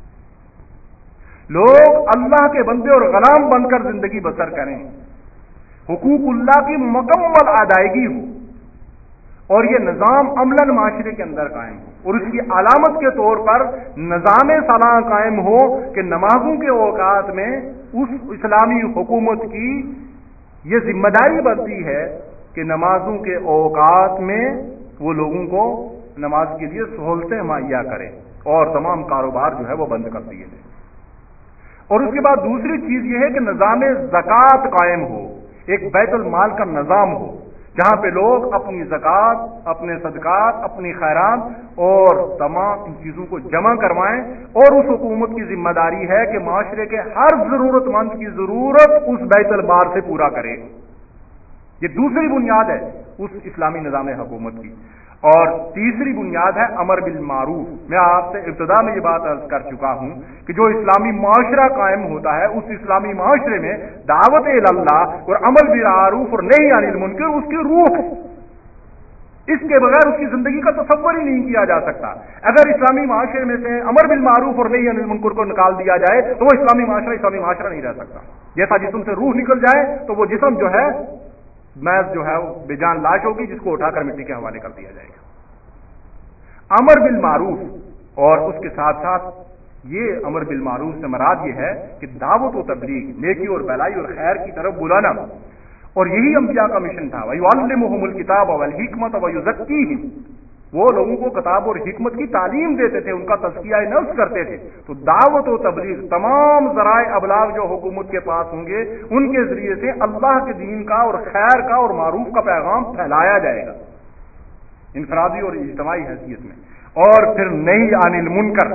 لوگ اللہ کے بندے اور غلام بن کر زندگی بسر کریں, حقوق اللہ کی مکمل ادائیگی ہو, اور یہ نظام عملاً معاشرے کے اندر قائم ہو. اور اس کی علامت کے طور پر نظام صلاح قائم ہو کہ نمازوں کے اوقات میں اس اسلامی حکومت کی یہ ذمہ داری بنتی ہے کہ نمازوں کے اوقات میں وہ لوگوں کو نماز کے لیے سہولتیں مہیا کرے اور تمام کاروبار جو ہے وہ بند کر دیے جائیں. اور اس کے بعد دوسری چیز یہ ہے کہ نظام زکوٰۃ قائم ہو, ایک بیت المال کا نظام ہو جہاں پہ لوگ اپنی زکوٰۃ, اپنے صدقات, اپنی خیرات اور تمام ان چیزوں کو جمع کروائیں, اور اس حکومت کی ذمہ داری ہے کہ معاشرے کے ہر ضرورت مند کی ضرورت اس بیت المال سے پورا کرے. یہ دوسری بنیاد ہے اس اسلامی نظام حکومت کی. اور تیسری بنیاد ہے امر بالمعروف. میں آپ سے ابتدا میں یہ بات عرض کر چکا ہوں کہ جو اسلامی معاشرہ قائم ہوتا ہے اس اسلامی معاشرے میں دعوت اللہ اور امر بالمعروف اور نہی عن المنکر اس کی روح, اس کے بغیر اس کی زندگی کا تصور ہی نہیں کیا جا سکتا. اگر اسلامی معاشرے میں سے امر بالمعروف اور نہی عن المنکر کو نکال دیا جائے تو وہ اسلامی معاشرہ نہیں رہ سکتا. جیسا جسم سے روح نکل جائے تو وہ جسم جو ہے محض جو ہے وہ بے جان لاش ہوگی جس کو اٹھا کر مٹی کے حوالے کر دیا جائے گا. امر بالمعروف اور اس کے ساتھ ساتھ یہ امر بالمعروف سے مراد یہ ہے کہ دعوت و تبلیغ, نیکی اور بھلائی اور خیر کی طرف بلانا, اور یہی انبیاء کا مشن تھا. وَيُعَلِّمُهُمُ الْكِتَابَ وَالْحِكْمَةَ وَيُزَكِّيهِمْ, وہ لوگوں کو کتاب اور حکمت کی تعلیم دیتے تھے, ان کا تزکیہ نفس کرتے تھے. تو دعوت و تبلیغ تمام ذرائع ابلاغ جو حکومت کے پاس ہوں گے ان کے ذریعے سے اللہ کے دین کا اور خیر کا اور معروف کا پیغام پھیلایا جائے گا انفرادی اور اجتماعی حیثیت میں. اور پھر نہی عن المنکر,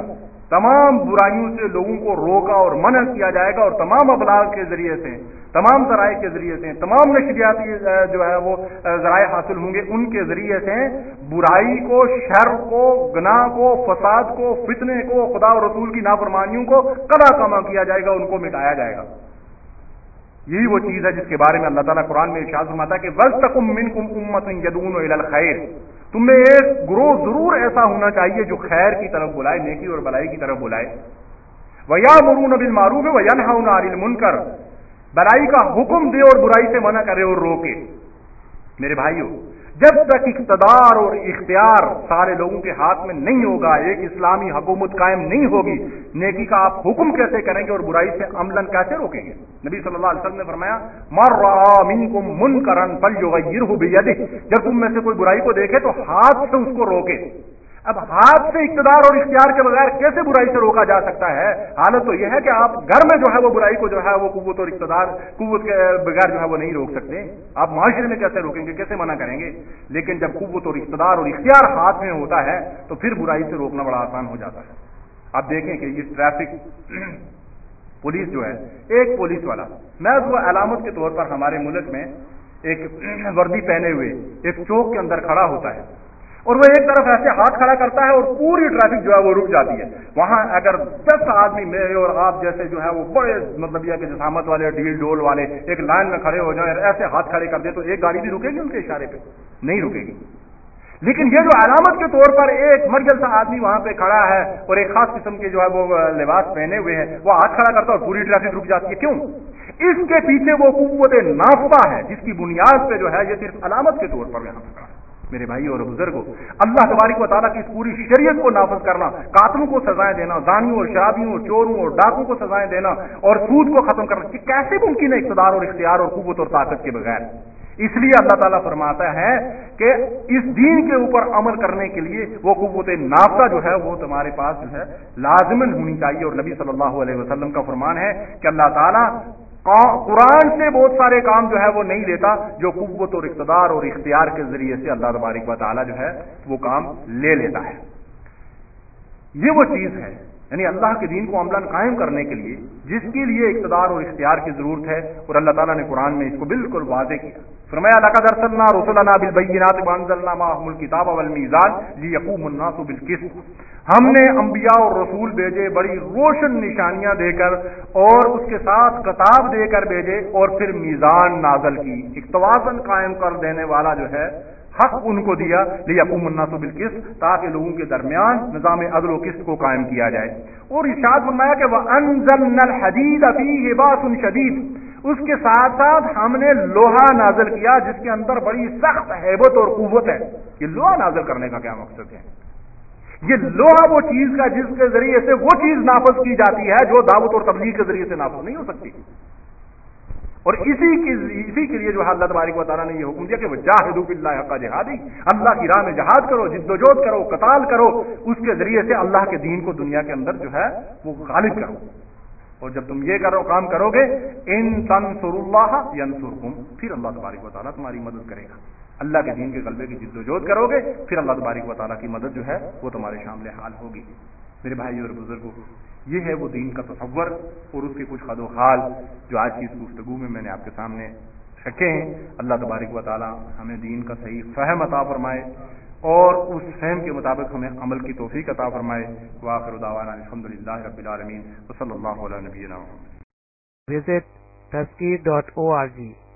تمام برائیوں سے لوگوں کو روکا اور منع کیا جائے گا، اور تمام ابلاغ کے ذریعے سے، تمام ذرائع کے ذریعے سے، تمام نشریاتی جو ہے وہ ذرائع حاصل ہوں گے، ان کے ذریعے سے برائی کو، شر کو، گناہ کو، فساد کو، فتنے کو، خدا اور رسول کی نافرمانیوں کو قضا کما کیا جائے گا، ان کو مٹایا جائے گا۔ یہی وہ چیز ہے جس کے بارے میں اللہ تعالیٰ قرآن میں ارشاد فرماتا ہے کہ وَلْتَكُن مِّنكُمْ أُمَّةٌ يَدْعُونَ إِلَى الْخَيْرِ، تم میں ایک گروہ ضرور ایسا ہونا چاہیے جو خیر کی طرف بلائے، نیکی اور بلائی کی طرف بلائے۔ وَيَأْمُرُونَ بِالْمَعْرُوفِ وَيَنْهَوْنَ عَنِ الْمُنكَرِ، بلائی کا حکم دے اور برائی سے منع کرے اور روکے۔ میرے بھائیو، جب تک اقتدار اور اختیار سارے لوگوں کے ہاتھ میں نہیں ہوگا، ایک اسلامی حکومت قائم نہیں ہوگی، نیکی کا آپ حکم کیسے کریں گے اور برائی سے عملاً کیسے روکیں گے؟ نبی صلی اللہ علیہ وسلم نے فرمایا مَن رَأَىٰ مِنکُم مُنکرًا فَلْیُغَیِّرْہُ بِیَدِهِ، جب تم میں سے کوئی برائی کو دیکھے تو ہاتھ سے اس کو روکے۔ اب ہاتھ سے اقتدار اور اختیار کے بغیر کیسے برائی سے روکا جا سکتا ہے؟ حالت تو یہ ہے کہ آپ گھر میں جو ہے وہ برائی کو جو ہے وہ قوت اور اقتدار، قوت کے بغیر جو ہے وہ نہیں روک سکتے، آپ معاشرے میں کیسے روکیں گے، کیسے منع کریں گے؟ لیکن جب قوت اور اقتدار اور اختیار ہاتھ میں ہوتا ہے تو پھر برائی سے روکنا بڑا آسان ہو جاتا ہے۔ آپ دیکھیں کہ یہ ٹریفک پولیس جو ہے، ایک پولیس والا محض وہ علامت کے طور پر ہمارے ملک میں ایک وردی پہنے ہوئے ایک چوک کے اندر کھڑا ہوتا ہے، اور وہ ایک طرف ایسے ہاتھ کھڑا کرتا ہے اور پوری ٹریفک جو ہے وہ رک جاتی ہے۔ وہاں اگر 10 آدمی میرے اور آپ جیسے جو ہے وہ بڑے مطلب یہ کہ جسامت والے، ڈھیل ڈول والے ایک لائن میں کھڑے ہو جائیں اور ایسے ہاتھ کھڑے کر دیں تو ایک گاڑی بھی رکے گی ان کے اشارے پہ؟ نہیں رکے گی۔ لیکن یہ جو علامت کے طور پر ایک مرجل سا آدمی وہاں پہ کھڑا ہے اور ایک خاص قسم کے جو ہے وہ لباس پہنے ہوئے ہیں، وہ ہاتھ کھڑا کرتا ہے اور پوری ٹریفک رک جاتی ہے۔ کیوں؟ اس کے پیچھے وہ قوت نافذہ ہے جس کی بنیاد پہ جو ہے یہ صرف علامت کے طور پر یہاں پہ کھڑا ہے۔ میرے بھائیوں اور بزرگوں، اللہ تبارک و تعالیٰ کی اس پوری شریعت کو نافذ کرنا، قاتلوں کو سزائیں دینا، زانیوں اور شرابیوں اور چوروں اور ڈاکوں کو سزائیں دینا اور سود کو ختم کرنا، یہ کیسے ممکن ہے اقتدار اور اختیار اور قوت اور طاقت کے بغیر؟ اس لیے اللہ تعالیٰ فرماتا ہے کہ اس دین کے اوپر عمل کرنے کے لیے وہ قوت نافذہ جو ہے وہ تمہارے پاس جو ہے لازماً ہونی چاہیے۔ اور نبی صلی اللہ علیہ وسلم کا فرمان ہے کہ اللہ تعالیٰ قرآن سے بہت سارے کام جو ہے وہ نہیں لیتا جو قوت اور اقتدار اور اختیار کے ذریعے سے اللہ تبارک و تعالیٰ جو ہے وہ کام لے لیتا ہے۔ یہ وہ چیز ہے، یعنی اللہ کے دین کو عملاً قائم کرنے کے لیے جس کے لیے اقتدار اور اختیار کی ضرورت ہے، اور اللہ تعالیٰ نے قرآن میں اس کو بالکل واضح کیا۔ فرمایا لقد ارسلنا رسلنا بالبینات وانزلنا معهم الکتاب والمیزان لیقوم الناس بالقسط، ہم نے انبیاء اور رسول بھیجے بڑی روشن نشانیاں دے کر اور اس کے ساتھ کتاب دے کر بھیجے، اور پھر میزان نازل کی، ایک توازن قائم کر دینے والا جو ہے حق ان کو دیا، لیقوم الناس بالقسط، تاکہ لوگوں کے درمیان نظام عدل و قسط کو قائم کیا جائے۔ اور ارشاد فرمایا کہ وَأَنزَلْنَا الْحَدِيدَ فِيهِ بَأْسٌ شَدِيدٌ، اس کے ساتھ ساتھ ہم نے لوہا نازل کیا جس کے اندر بڑی سخت ہیبت اور قوت ہے۔ یہ لوہا نازل کرنے کا کیا مقصد ہے؟ یہ لوہا وہ چیز کا جس کے ذریعے سے وہ چیز نافذ کی جاتی ہے جو دعوت اور تبلیغ کے ذریعے سے نافذ نہیں ہو سکتی۔ اور اسی کے لیے جو ہے اللہ تبارک و تعالیٰ نے یہ حکم دیا کہ وجاہدوا فی اللہ حق جہادی، اللہ کی راہ میں جہاد کرو، جد و جہد کرو، قتال کرو، اس کے ذریعے سے اللہ کے دین کو دنیا کے اندر جو ہے وہ غالب کرو۔ اور جب تم یہ کام کرو گے، ان تنصروا اللہ ینصرکم، پھر اللہ تبارک و تعالیٰ تمہاری مدد کرے گا۔ اللہ کے دین کے غلبے کی جد و جہد کرو گے، پھر اللہ تبارک و تعالیٰ کی مدد جو ہے وہ تمہارے شامل حال ہوگی۔ میرے بھائیو اور بزرگوں، یہ ہے وہ دین کا تصور اور اس کے کچھ خد و خال جو آج کی اس گفتگو میں نے آپ کے سامنے رکھے ہیں۔ اللہ تبارک و تعالیٰ ہمیں دین کا صحیح فہم عطا فرمائے اور اس فہم کے مطابق ہمیں عمل کی توفیق عطا فرمائے۔ وآخر دعوانا الحمدللہ رب العالمین وصلی اللہ علی نبینا محمد۔ Visit Tazkir.org